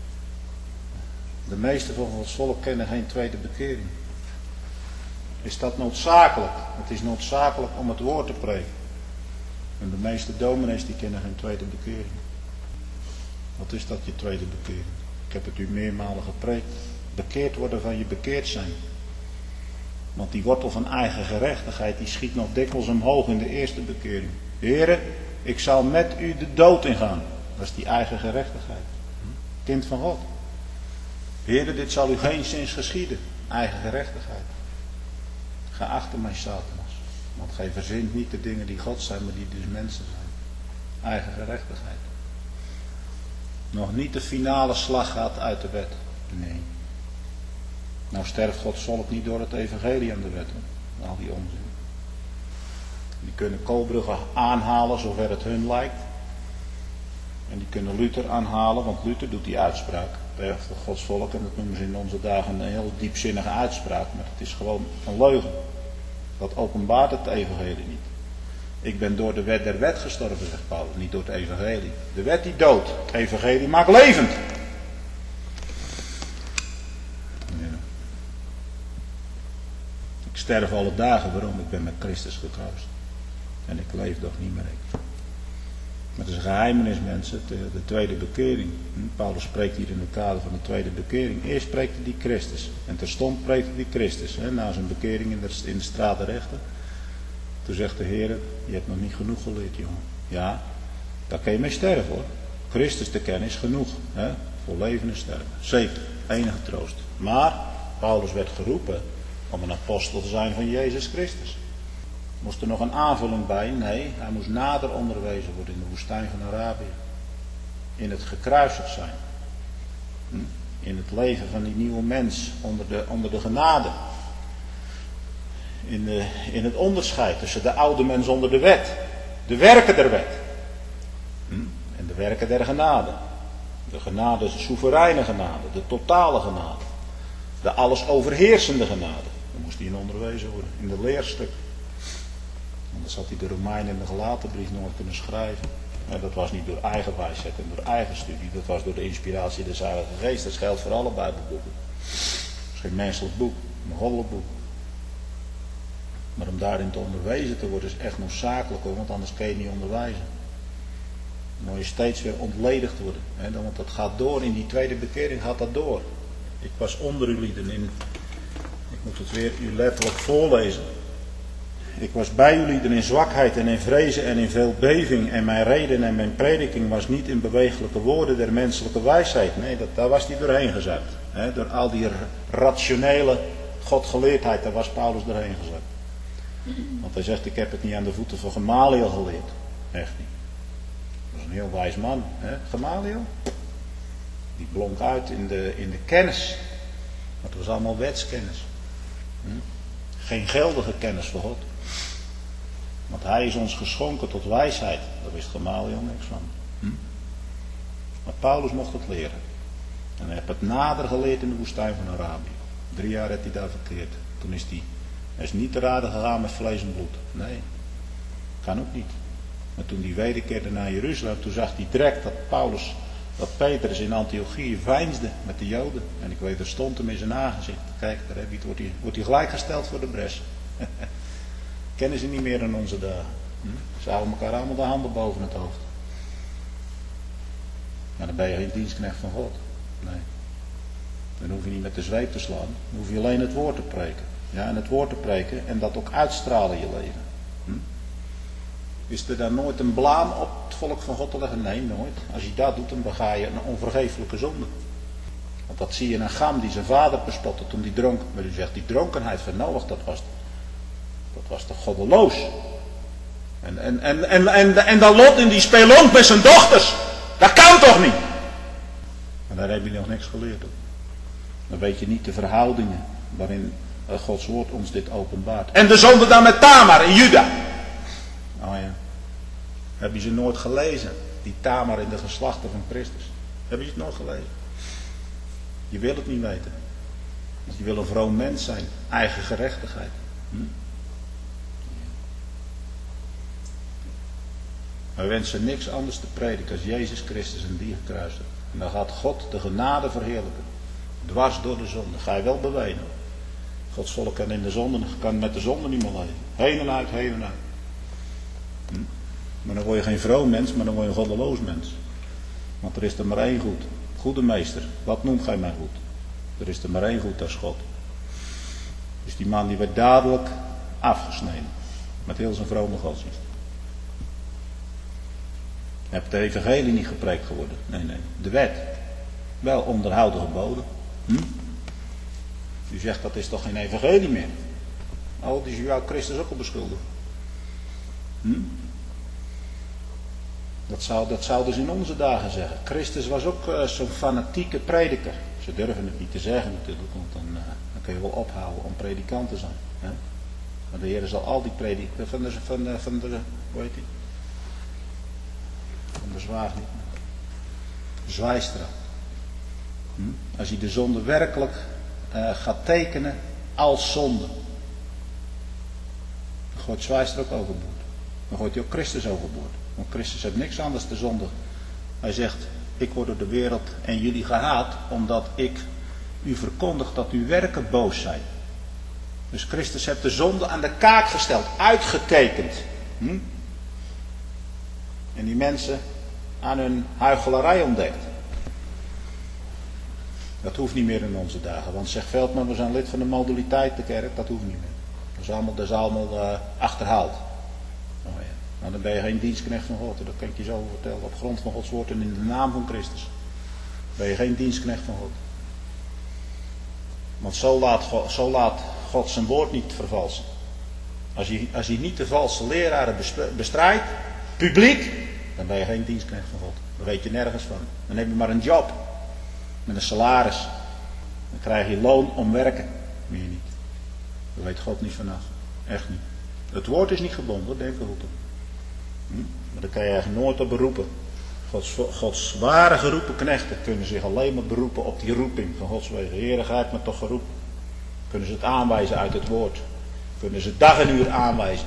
de meeste van Gods volk kennen geen tweede bekering. Is dat noodzakelijk? Het is noodzakelijk om het woord te preken. En de meeste dominees die kennen geen tweede bekering. Wat is dat, je tweede bekering? Ik heb het u meermalen gepreekt. Bekeerd worden van je bekeerd zijn. Want die wortel van eigen gerechtigheid, die schiet nog dikwijls omhoog in de eerste bekering. Heere, ik zal met u de dood ingaan. Dat is die eigen gerechtigheid. Kind van God. Heere, dit zal u geenszins geschieden. Eigen gerechtigheid. Ga achter mij, Satanas. Want gij verzint niet de dingen die God zijn, maar die dus mensen zijn. Eigen gerechtigheid. Nog niet de finale slag gaat uit de wet. Nee. Nou sterft Gods volk niet door het evangelie aan de wet. Al die onzin. Die kunnen Koolbrugge aanhalen zover het hun lijkt. En die kunnen Luther aanhalen, want Luther doet die uitspraak voor Gods volk. En dat noemen ze in onze dagen een heel diepzinnige uitspraak. Maar het is gewoon een leugen. Dat openbaart het evangelie niet. Ik ben door de wet der wet gestorven, zegt Paulus, niet door het evangelie. De wet die doodt, het evangelie maakt levend. Ja. Ik sterf alle dagen, waarom? Ik ben met Christus gekruist. En ik leef toch niet meer ik. Maar het is een geheimenis, mensen, de tweede bekering. Paulus spreekt hier in het kader van de tweede bekering. Eerst spreekte hij Christus. En terstond preekte hij Christus. Na zijn bekering in de straat der rechten. Toen zegt de Heer, je hebt nog niet genoeg geleerd, jongen. Ja, daar kun je mee sterven, hoor. Christus te kennen is genoeg. Voor leven en sterven. Zeker, enige troost. Maar Paulus werd geroepen om een apostel te zijn van Jezus Christus. Moest er nog een aanvulling bij? Nee, hij moest nader onderwezen worden in de woestijn van Arabië. In het gekruisigd zijn. In het leven van die nieuwe mens onder de genade. In het onderscheid tussen de oude mens onder de wet. De werken der wet. En de werken der genade. De genade is de soevereine genade. De totale genade. De alles overheersende genade. Daar moest hij in onderwezen worden. In de leerstuk. Anders had hij de Romeinen en de Galatenbrief nooit kunnen schrijven. Dat was niet door eigen wijsheid en door eigen studie. Dat was door de inspiratie des Heilige Geest. Dat geldt voor alle Bijbelboeken. Het is geen menselijk boek. Een goddelijk boek. Maar om daarin te onderwezen te worden is echt noodzakelijk, hoor, want anders kun je niet onderwijzen. Dan moet je steeds weer ontledigd worden. Want dat gaat door, in die tweede bekering gaat dat door. Ik was onder u lieden in, ik moet het weer u letterlijk voorlezen. Ik was bij u lieden in zwakheid en in vrezen en in veel beving. En mijn reden en mijn prediking was niet in bewegelijke woorden der menselijke wijsheid. Nee, daar was hij doorheen gezet. Door al die rationele godgeleerdheid, daar was Paulus doorheen gezet. Want hij zegt, ik heb het niet aan de voeten van Gamaliel geleerd. Echt niet. Dat was een heel wijs man. Gamaliel. Die blonk uit in de kennis. Maar het was allemaal wetskennis. Geen geldige kennis voor God. Want hij is ons geschonken tot wijsheid. Daar wist Gamaliel niks van. Maar Paulus mocht het leren. En hij heeft het nader geleerd in de woestijn van Arabië. 3 jaar heeft hij daar verkeerd. Toen is hij is niet te raden gegaan met vlees en bloed. Nee, kan ook niet. Maar toen hij wederkeerde naar Jeruzalem, toen zag hij direct dat Petrus in Antiochië veinsde met de Joden. En ik weet, er stond hem in zijn aangezicht. Kijk, daar wordt hij gelijk gesteld voor de bres. Kennen ze niet meer in onze dagen. Ze houden elkaar allemaal de handen boven het hoofd. Maar dan ben je geen dienstknecht van God. Nee. Dan hoef je niet met de zweep te slaan. Dan hoef je alleen het woord te preken. Ja, en het woord te preken en dat ook uitstralen in je leven. Is er daar nooit een blaam op het volk van God te leggen? Nee, nooit. Als je dat doet, dan bega je een onvergeeflijke zonde. Want dat zie je in een Cham die zijn vader bespotte toen hij dronk. Maar u zegt, die dronkenheid van Noach, dat was toch goddeloos. En dat Lot in die spelonk met zijn dochters. Dat kan toch niet? Maar daar heb je nog niks geleerd op. Dan weet je niet de verhoudingen waarin Gods woord ons dit openbaart. En de zonde dan met Tamar in Juda. Oh ja. Heb je ze nooit gelezen? Die Tamar in de geslachten van Christus. Heb je het nooit gelezen? Je wil het niet weten. Want je wil een vroom mens zijn. Eigen gerechtigheid. Wij wensen niks anders te prediken als Jezus Christus en die gekruisigd. En dan gaat God de genade verheerlijken. Dwars door de zonde. Ga je wel bewenen. Gods volk kan met de zonde niet meer leven. Heen en uit, heen en uit. Maar dan word je geen vroom mens, maar dan word je een goddeloos mens. Want er is er maar één goed. Goede meester, wat noemt gij mij goed? Er is er maar één goed, dat is God. Dus die man die werd dadelijk afgesneden. Met heel zijn vrome godsdienst. Je hebt de evangelie niet gepreekt geworden. Nee. De wet. Wel onderhouden geboden. U zegt dat is toch geen evangelie meer? Oh, die zou Christus ook al beschuldigen. Dat zouden ze in onze dagen zeggen. Christus was ook zo'n fanatieke prediker. Ze durven het niet te zeggen natuurlijk, want dan Dan kun je wel ophouden om predikant te zijn. Hè? Maar de Heer zal al die predikanten van de hoe heet die? Van de zwaag niet. Zwijstra. Als hij de zonde werkelijk gaat tekenen als zonde. Dan gooit Zwijstra ook overboord. Dan gooit hij ook Christus overboord. Want Christus heeft niks anders te zonde. Hij zegt, ik word door de wereld en jullie gehaat, omdat ik u verkondig dat uw werken boos zijn. Dus Christus heeft de zonde aan de kaak gesteld, uitgetekend. En die mensen aan hun huichelarij ontdekt. Dat hoeft niet meer in onze dagen. Want zegt Veldman, we zijn lid van de modaliteit de kerk. Dat hoeft niet meer. Dat is allemaal achterhaald. Oh ja. Nou, dan ben je geen dienstknecht van God. Dat kan ik je zo vertellen. Op grond van Gods woord en in de naam van Christus. Ben je geen dienstknecht van God. Want zo laat God zijn woord niet vervalsen. Als hij niet de valse leraren bestrijdt, publiek, dan ben je geen dienstknecht van God. Daar weet je nergens van. Dan heb je maar een job. Met een salaris. Dan krijg je loon om werken. Meer niet. Daar weet God niet vanaf. Echt niet. Het woord is niet gebonden, denk ik goed. Maar daar kan je eigenlijk nooit op beroepen. Gods ware geroepen knechten kunnen zich alleen maar beroepen op die roeping van Gods wegen. Heer, gij hebt me toch geroepen. Kunnen ze het aanwijzen uit het woord. Kunnen ze dag en uur aanwijzen.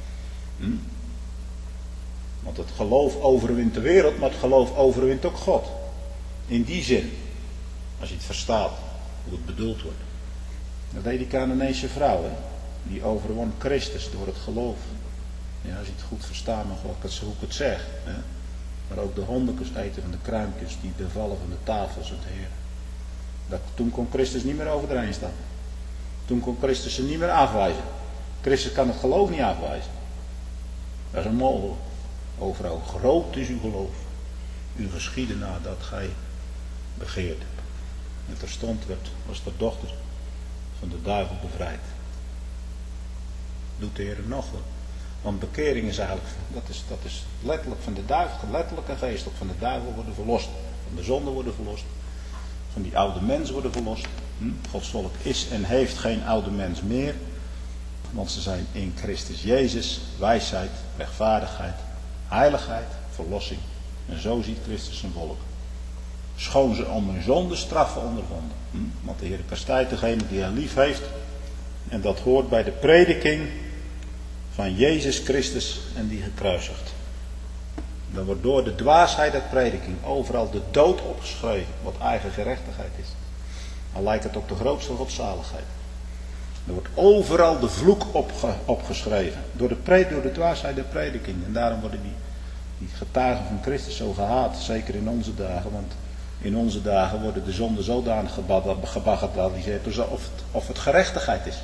Want het geloof overwint de wereld, maar het geloof overwint ook God. In die zin. Als je het verstaat, hoe het bedoeld wordt. Dat deed die Canaanese vrouw, hè? Die overwon Christus door het geloof. Ja, als je het goed verstaat, maar hoe ik het zeg. Hè? Maar ook de hondekes eten van de kruimpjes die bevallen van de tafels het Heer. Toen kon Christus niet meer overeind staan. Toen kon Christus ze niet meer afwijzen. Christus kan het geloof niet afwijzen. Dat is onmogelijk. Overal groot is uw geloof. Uw geschieden nadat gij begeerd hebt. En terstond was de dochter van de duivel bevrijd. Doet de Heer nog wat. Want bekering is eigenlijk, dat is letterlijk van de duivel, letterlijk en geestelijk. Van de duivel worden verlost. Van de zonde worden verlost. Van die oude mens worden verlost. Gods volk is en heeft geen oude mens meer. Want ze zijn in Christus Jezus wijsheid, rechtvaardigheid, heiligheid, verlossing. En zo ziet Christus zijn volk. Schoon ze om hun zonde straffen ondervonden. Want de Heer kastijdt degene die hij lief heeft. En dat hoort bij de prediking van Jezus Christus en die gekruisigd. Dan wordt door de dwaasheid der prediking overal de dood opgeschreven. Wat eigen gerechtigheid is. Al lijkt het op de grootste godzaligheid. Er wordt overal de vloek opgeschreven. Door de dwaasheid der prediking. En daarom worden die getuigen van Christus zo gehaat. Zeker in onze dagen. Want in onze dagen worden de zonden zodanig gebagatelliseerd. Of het gerechtigheid is.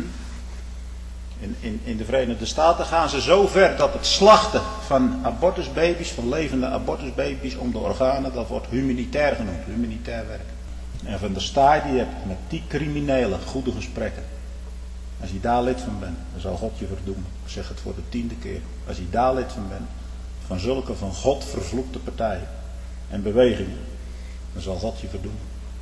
In de Verenigde Staten gaan ze zo ver dat het slachten van abortusbaby's, van levende abortusbaby's om de organen, dat wordt humanitair genoemd. Humanitair werk. En Van der Staaij die hebt met die criminelen goede gesprekken. Als je daar lid van bent, dan zal God je verdoemen. Ik zeg het voor de 10e keer. Als je daar lid van bent, van zulke van God vervloekte partijen en bewegingen, dan zal God je verdoemen.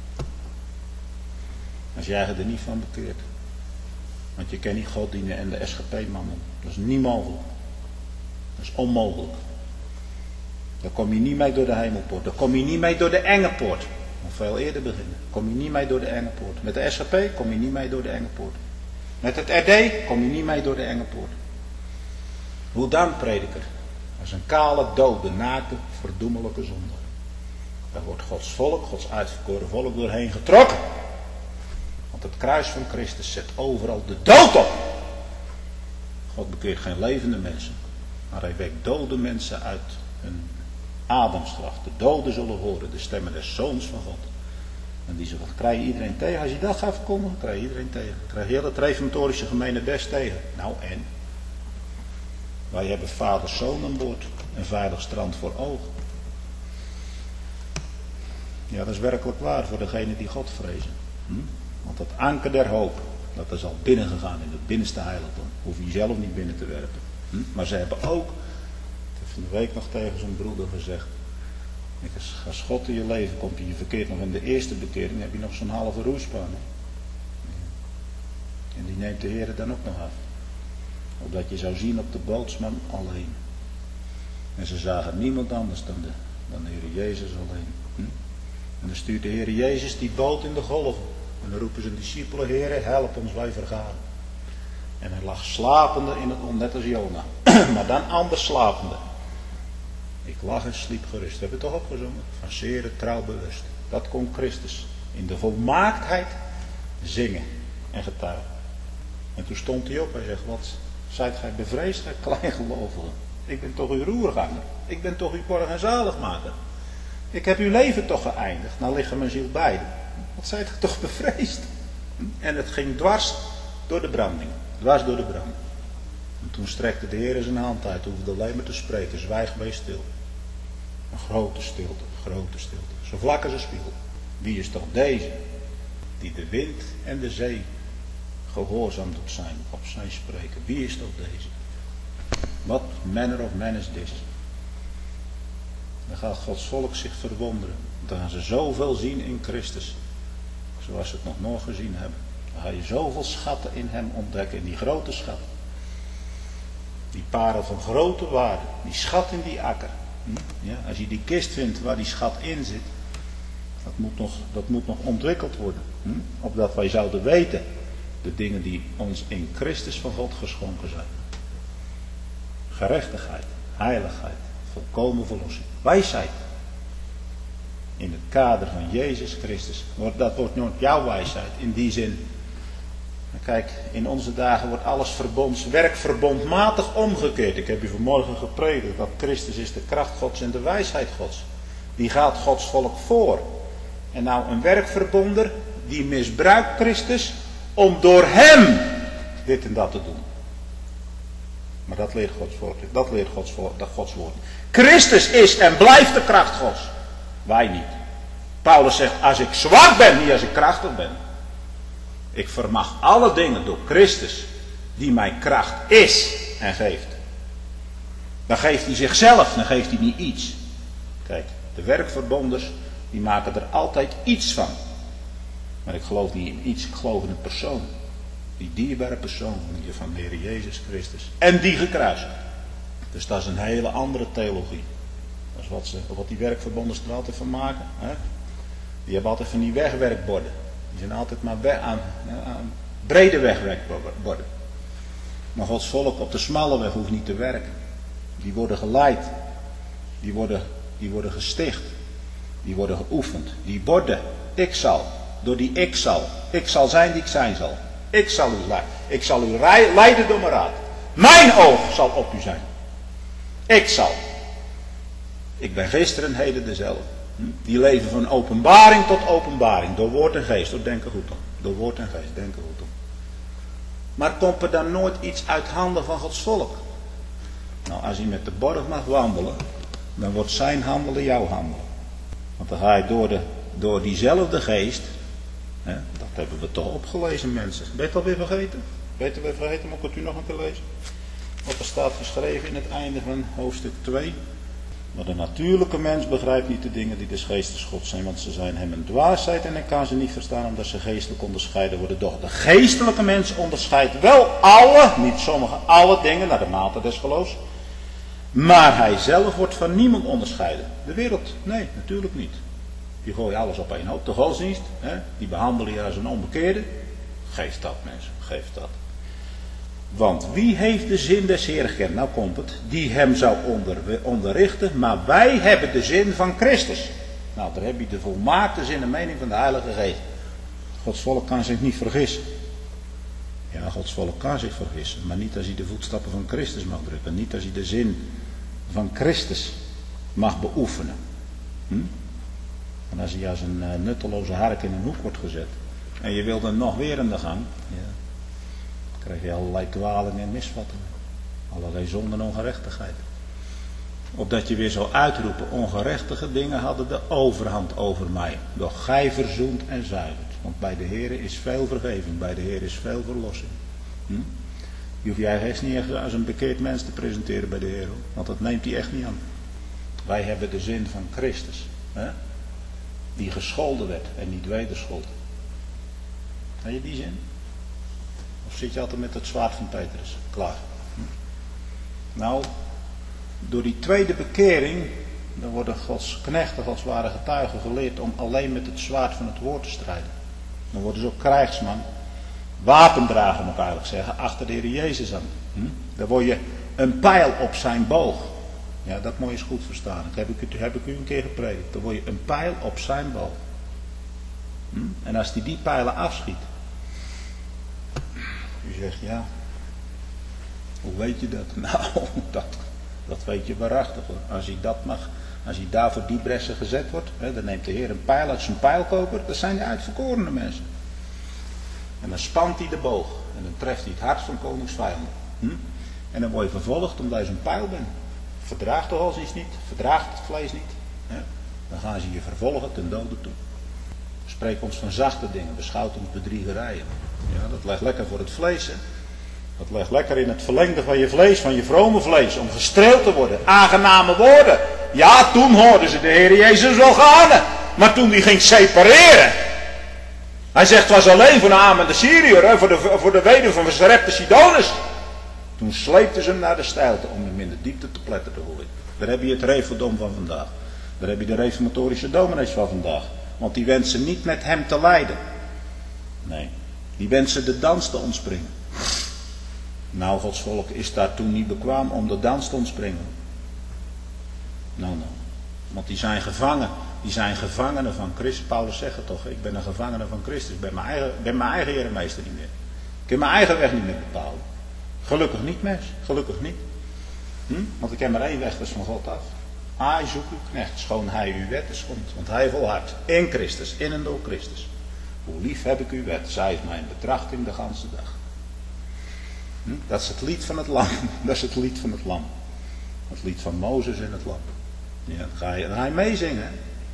Als jij er niet van bekeert. Want je kan niet God dienen en de SGP-mannen. Dat is niet mogelijk. Dat is onmogelijk. Daar kom je niet mee door de hemelpoort. Daar kom je niet mee door de enge poort. Nog veel eerder beginnen. Kom je niet mee door de enge poort. Met de SGP kom je niet mee door de enge poort. Met het RD kom je niet mee door de enge poort. Hoe dan, prediker? Als een kale, dode, naakte, verdoemelijke zonde. Daar wordt Gods volk, Gods uitverkoren volk doorheen getrokken. Want het kruis van Christus zet overal de dood op. God bekeert geen levende mensen. Maar hij wekt dode mensen uit hun Adamsgraf. De doden zullen horen de stemmen des Zoons van God. En die zullen, krijg je iedereen tegen. Als je dat gaat verkondigen, krijg je iedereen tegen. Krijg je heel het reformatorische gemene best tegen. Nou en? Wij hebben vaders zoon aan boord. Een veilig strand voor ogen. Ja, dat is werkelijk waar voor degenen die God vrezen. Want dat anker der hoop, dat is al binnengegaan in het binnenste heiligdom. Hoef je zelf niet binnen te werpen. Maar ze hebben ook, ik heb van de week nog tegen zo'n broeder gezegd. Als God in je leven komt en je verkeert nog in de eerste bekering, heb je nog zo'n halve roeispan. En die neemt de Heer dan ook nog af. Opdat je zou zien op de bootsman alleen. En ze zagen niemand anders dan de Heer Jezus alleen. En dan stuurt de Heer Jezus die boot in de golven. En dan roepen zijn discipelen, Heer, help ons, wij vergaan. En hij lag slapende in het net als Jona. Maar dan anders slapende. Ik lag en sliep gerust. We hebben het toch opgezongen? Van zeer trouw bewust. Dat kon Christus in de volmaaktheid zingen en getuigen. En toen stond hij op. Hij zegt, wat zijt gij bevreesd, gij kleingelovigen? Ik ben toch uw roerganger. Ik ben toch uw borg en zaligmaker. Ik heb uw leven toch geëindigd. Nou liggen mijn ziel beide. Wat zijt gij toch bevreesd? En het ging dwars door de branding. Dwars door de branding. En toen strekte de Heer zijn hand uit. Hoefde alleen maar te spreken. Zwijg, wees stil. Een grote stilte. Grote stilte. Zo vlak als een spiegel. Wie is toch deze? Die de wind en de zee gehoorzaam doet zijn. Op zijn spreken. Wie is toch deze? What manner of man is this? Dan gaat Gods volk zich verwonderen. Dan gaan ze zoveel zien in Christus. Zoals ze het nog nooit gezien hebben. Dan ga je zoveel schatten in hem ontdekken. In die grote schat. Die parel van grote waarde. Die schat in die akker. Ja, als je die kist vindt waar die schat in zit. Dat moet nog ontwikkeld worden. Opdat wij zouden weten. De dingen die ons in Christus van God geschonken zijn. Gerechtigheid. Heiligheid. Volkomen verlossing. Wijsheid. In het kader van Jezus Christus. Dat wordt nooit jouw wijsheid. In die zin. Kijk, in onze dagen wordt alles werkverbondmatig omgekeerd. Ik heb u vanmorgen gepredikt. Dat Christus is de kracht Gods en de wijsheid Gods. Die gaat Gods volk voor. En nou een werkverbonder. Die misbruikt Christus. Om door hem dit en dat te doen. Maar dat leert Gods volk. Dat leert Gods woord. Christus is en blijft de kracht Gods. Wij niet. Paulus zegt, als ik zwak ben, niet als ik krachtig ben. Ik vermag alle dingen door Christus, die mijn kracht is en geeft. Dan geeft hij zichzelf, dan geeft hij niet iets. Kijk, de werkverbonders, die maken er altijd iets van. Maar ik geloof niet in iets, ik geloof in een persoon. Die dierbare persoon van de Heer Jezus Christus. En die gekruisigd. Dus dat is een hele andere theologie. Dat is wat die werkverbonders er altijd van maken. Hè? Die hebben altijd van die wegwerkborden. Die zijn altijd maar aan brede wegwerkborden. Maar Gods volk op de smalle weg hoeft niet te werken. Die worden geleid. Die worden gesticht. Die worden geoefend. Die borden. Ik zal. Door die ik zal. Ik zal zijn die ik zijn zal. Ik zal u leiden. Ik zal u leiden door mijn raad. Mijn oog zal op u zijn. Ik zal. Ik ben gisteren en heden dezelfde. Die leven van openbaring tot openbaring. Door woord en geest. Door denken goed om. Door woord en geest. Denken goed om. Maar komt er dan nooit iets uit handen van Gods volk? Nou, als hij met de borg mag wandelen. Dan wordt zijn handelen jouw handelen. Want dan ga je door diezelfde geest. Hè, dat hebben we toch opgelezen, mensen. Ben je het alweer vergeten? Ben je het alweer vergeten? Moet ik het u nog een keer lezen? Wat er staat geschreven in het einde van hoofdstuk 2. Maar de natuurlijke mens begrijpt niet de dingen die des geestes Gods zijn. Want ze zijn hem een dwaasheid en hij kan ze niet verstaan omdat ze geestelijk onderscheiden worden. Doch de geestelijke mens onderscheidt wel alle, niet sommige, alle dingen naar de mate des geloofs. Maar hij zelf wordt van niemand onderscheiden. De wereld, nee, natuurlijk niet. Die gooien alles op één hoop. De godsdienst, hè, die behandelen je als een onbekeerde. Geef dat, mensen, geef dat. Want wie heeft de zin des Heeren gekend? Nou komt het. Die hem zou onderrichten. Maar wij hebben de zin van Christus. Nou, daar heb je de volmaakte zin en mening van de Heilige Geest. Gods volk kan zich niet vergissen. Ja, Gods volk kan zich vergissen. Maar niet als hij de voetstappen van Christus mag drukken. Niet als hij de zin van Christus mag beoefenen. En als hij als een nutteloze hark in een hoek wordt gezet. En je wilt hem nog weer in de gang. Ja, dan krijg je allerlei dwalingen en misvattingen. Allerlei zonde en ongerechtigheid. Opdat je weer zou uitroepen. Ongerechtige dingen hadden de overhand over mij. Doch gij verzoent en zuivert. Want bij de Heer is veel vergeving. Bij de Heer is veel verlossing. Je hoeft je eigen echt niet als een bekeerd mens te presenteren bij de Heer. Want dat neemt hij echt niet aan. Wij hebben de zin van Christus. Hè? Die gescholden werd en niet wederschold. Ken je die zin? Of Of zit je altijd met het zwaard van Petrus? Klaar. Nou, door die tweede bekering, dan worden Gods knechten als ware getuigen geleerd om alleen met het zwaard van het woord te strijden. Dan worden ze ook krijgsman, wapendrager moet ik eigenlijk zeggen, achter de Heer Jezus aan. Dan word je een pijl op zijn boog. Ja, dat moet je eens goed verstaan. Dat heb ik u een keer gepredikt. Dan word je een pijl op zijn boog. En als hij die pijlen afschiet. U zegt ja. Hoe weet je dat? Nou, dat weet je waarachtig hoor. Als hij dat mag, als hij daar voor die bressen gezet wordt, dan neemt de Heer een pijl uit zijn pijlkoper. Dat zijn de uitverkorene mensen. En dan spant hij de boog. En dan treft hij het hart van konings vijanden. En dan word je vervolgd omdat je zo'n pijl bent. Verdraagt de hals iets niet, verdraagt het vlees niet. Dan gaan ze je vervolgen ten dode toe. Spreek ons van zachte dingen, beschouwt ons bedriegerijen. Ja, dat legt lekker voor het vlees. Hè? Dat legt lekker in het verlengde van je vlees, van je vrome vlees. Om gestreeld te worden. Aangename woorden. Ja, toen hoorden ze de Heer Jezus wel gaan. Maar toen die ging separeren. Hij zegt, het was alleen voor Naaman de Syriër. Voor de weduwe van Sarepta Sidonus. Toen sleepten ze hem naar de steilte om hem in de diepte te pletten te gooien. Daar heb je het reformdom van vandaag. Daar heb je de reformatorische dominees van vandaag. Want die wensen niet met hem te lijden. Nee, die wensen de dans te ontspringen. Nou, Gods volk is daar toen niet bekwaam om de dans te ontspringen. Nou. Want die zijn gevangen. Die zijn gevangenen van Christus. Paulus zegt het toch. Ik ben een gevangene van Christus. Ik ben mijn eigen Heer en Meester niet meer. Ik kan mijn eigen weg niet meer bepalen. Gelukkig niet, mens. Gelukkig niet. Want ik heb maar één weg, dat is van God af. Hij zoekt uw knecht, schoon hij uw wet is komt. Want hij volhardt in Christus, in en door Christus. Hoe lief heb ik uw wet, zij is mijn betrachting de ganse dag. Dat is het lied van het lam. Dat is het lied van het lam. Het lied van Mozes en het lam. Ja, dan ga je meezingen.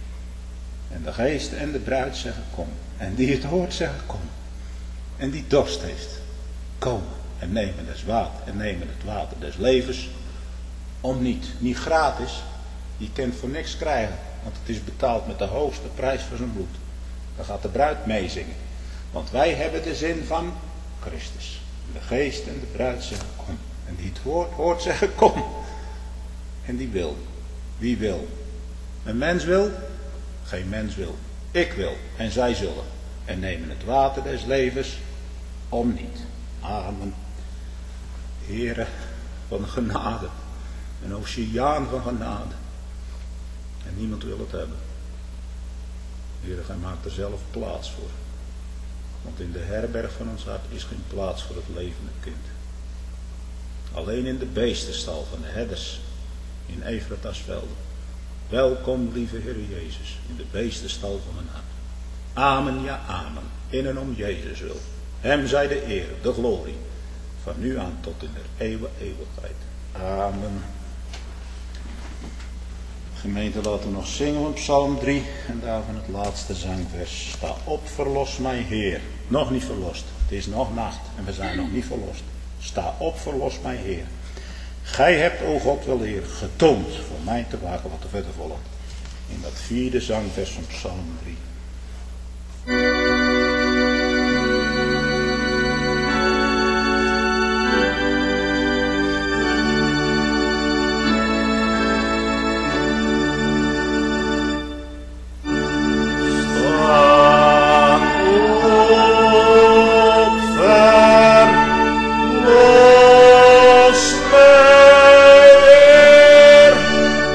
En de geest en de bruid zeggen kom. En die het hoort zeggen kom. En die dorst heeft. Kom en nemen des water. En nemen het water des levens. Om niet gratis. Je kunt voor niks krijgen. Want het is betaald met de hoogste prijs van zijn bloed. Dan gaat de bruid meezingen. Want wij hebben de zin van Christus. De geest en de bruid zeggen kom. En die het hoort zeggen kom. En die wil. Wie wil? Een mens wil? Geen mens wil. Ik wil. En zij zullen. En nemen het water des levens om niet. Amen. Heere van genade. Een oceaan van genade. En niemand wil het hebben. Heere, gij maakt er zelf plaats voor. Want in de herberg van ons hart is geen plaats voor het levende kind. Alleen in de beestenstal van de herders in Efrata's velden. Welkom, lieve Heer Jezus, in de beestenstal van mijn hart. Amen, ja, amen. In en om Jezus wil. Hem zij de eer, de glorie, van nu aan tot in de eeuwigheid. Amen. Gemeente, laten we nog zingen op Psalm 3 en daarvan het laatste zangvers. Sta op, verlos mij Heer. Nog niet verlost. Het is nog nacht en we zijn nog niet verlost. Sta op, verlos mij Heer. Gij hebt, o God wel Heer, getoond voor mij te waken wat er verder volgt. In dat 4e zangvers van Psalm 3.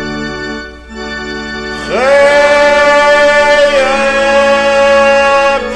Gij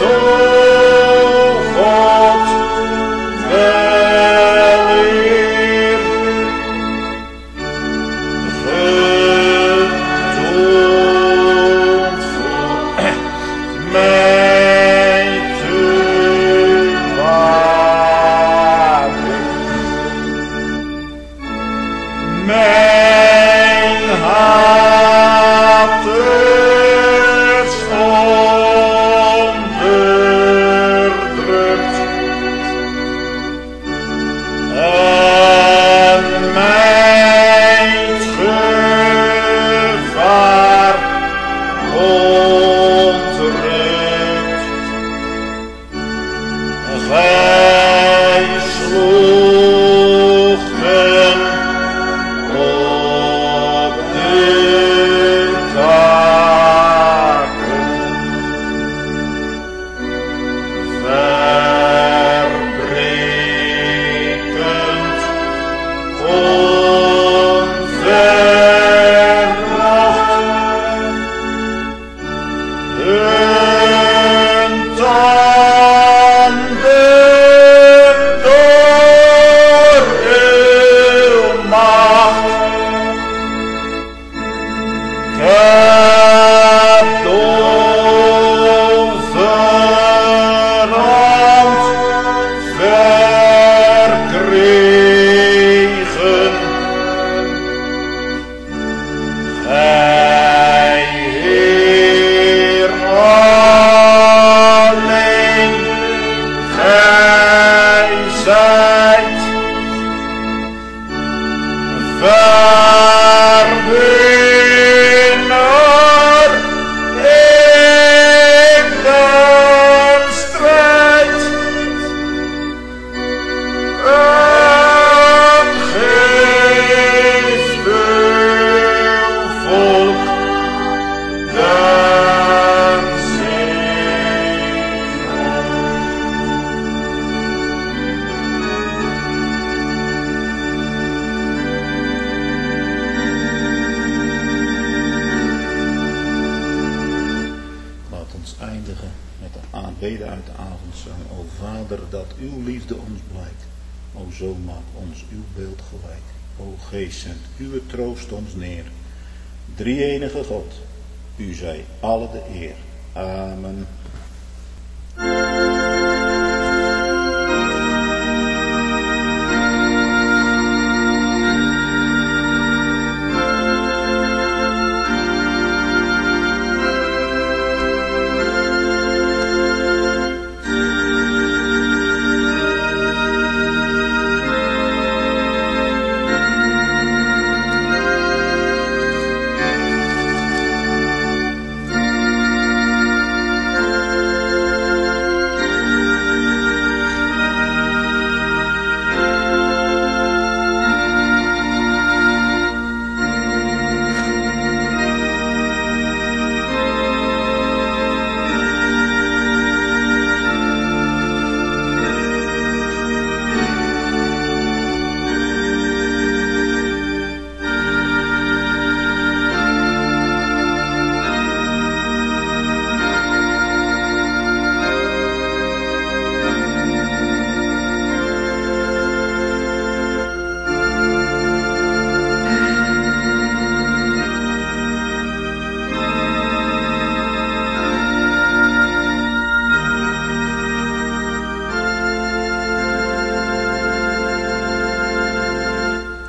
Aanbeden uit de avondzang. O Vader, dat uw liefde ons blijkt. O zo maak ons uw beeld gelijk. O Geest, zend uw troost ons neer. Drie-enige God, u zij alle de eer. Amen.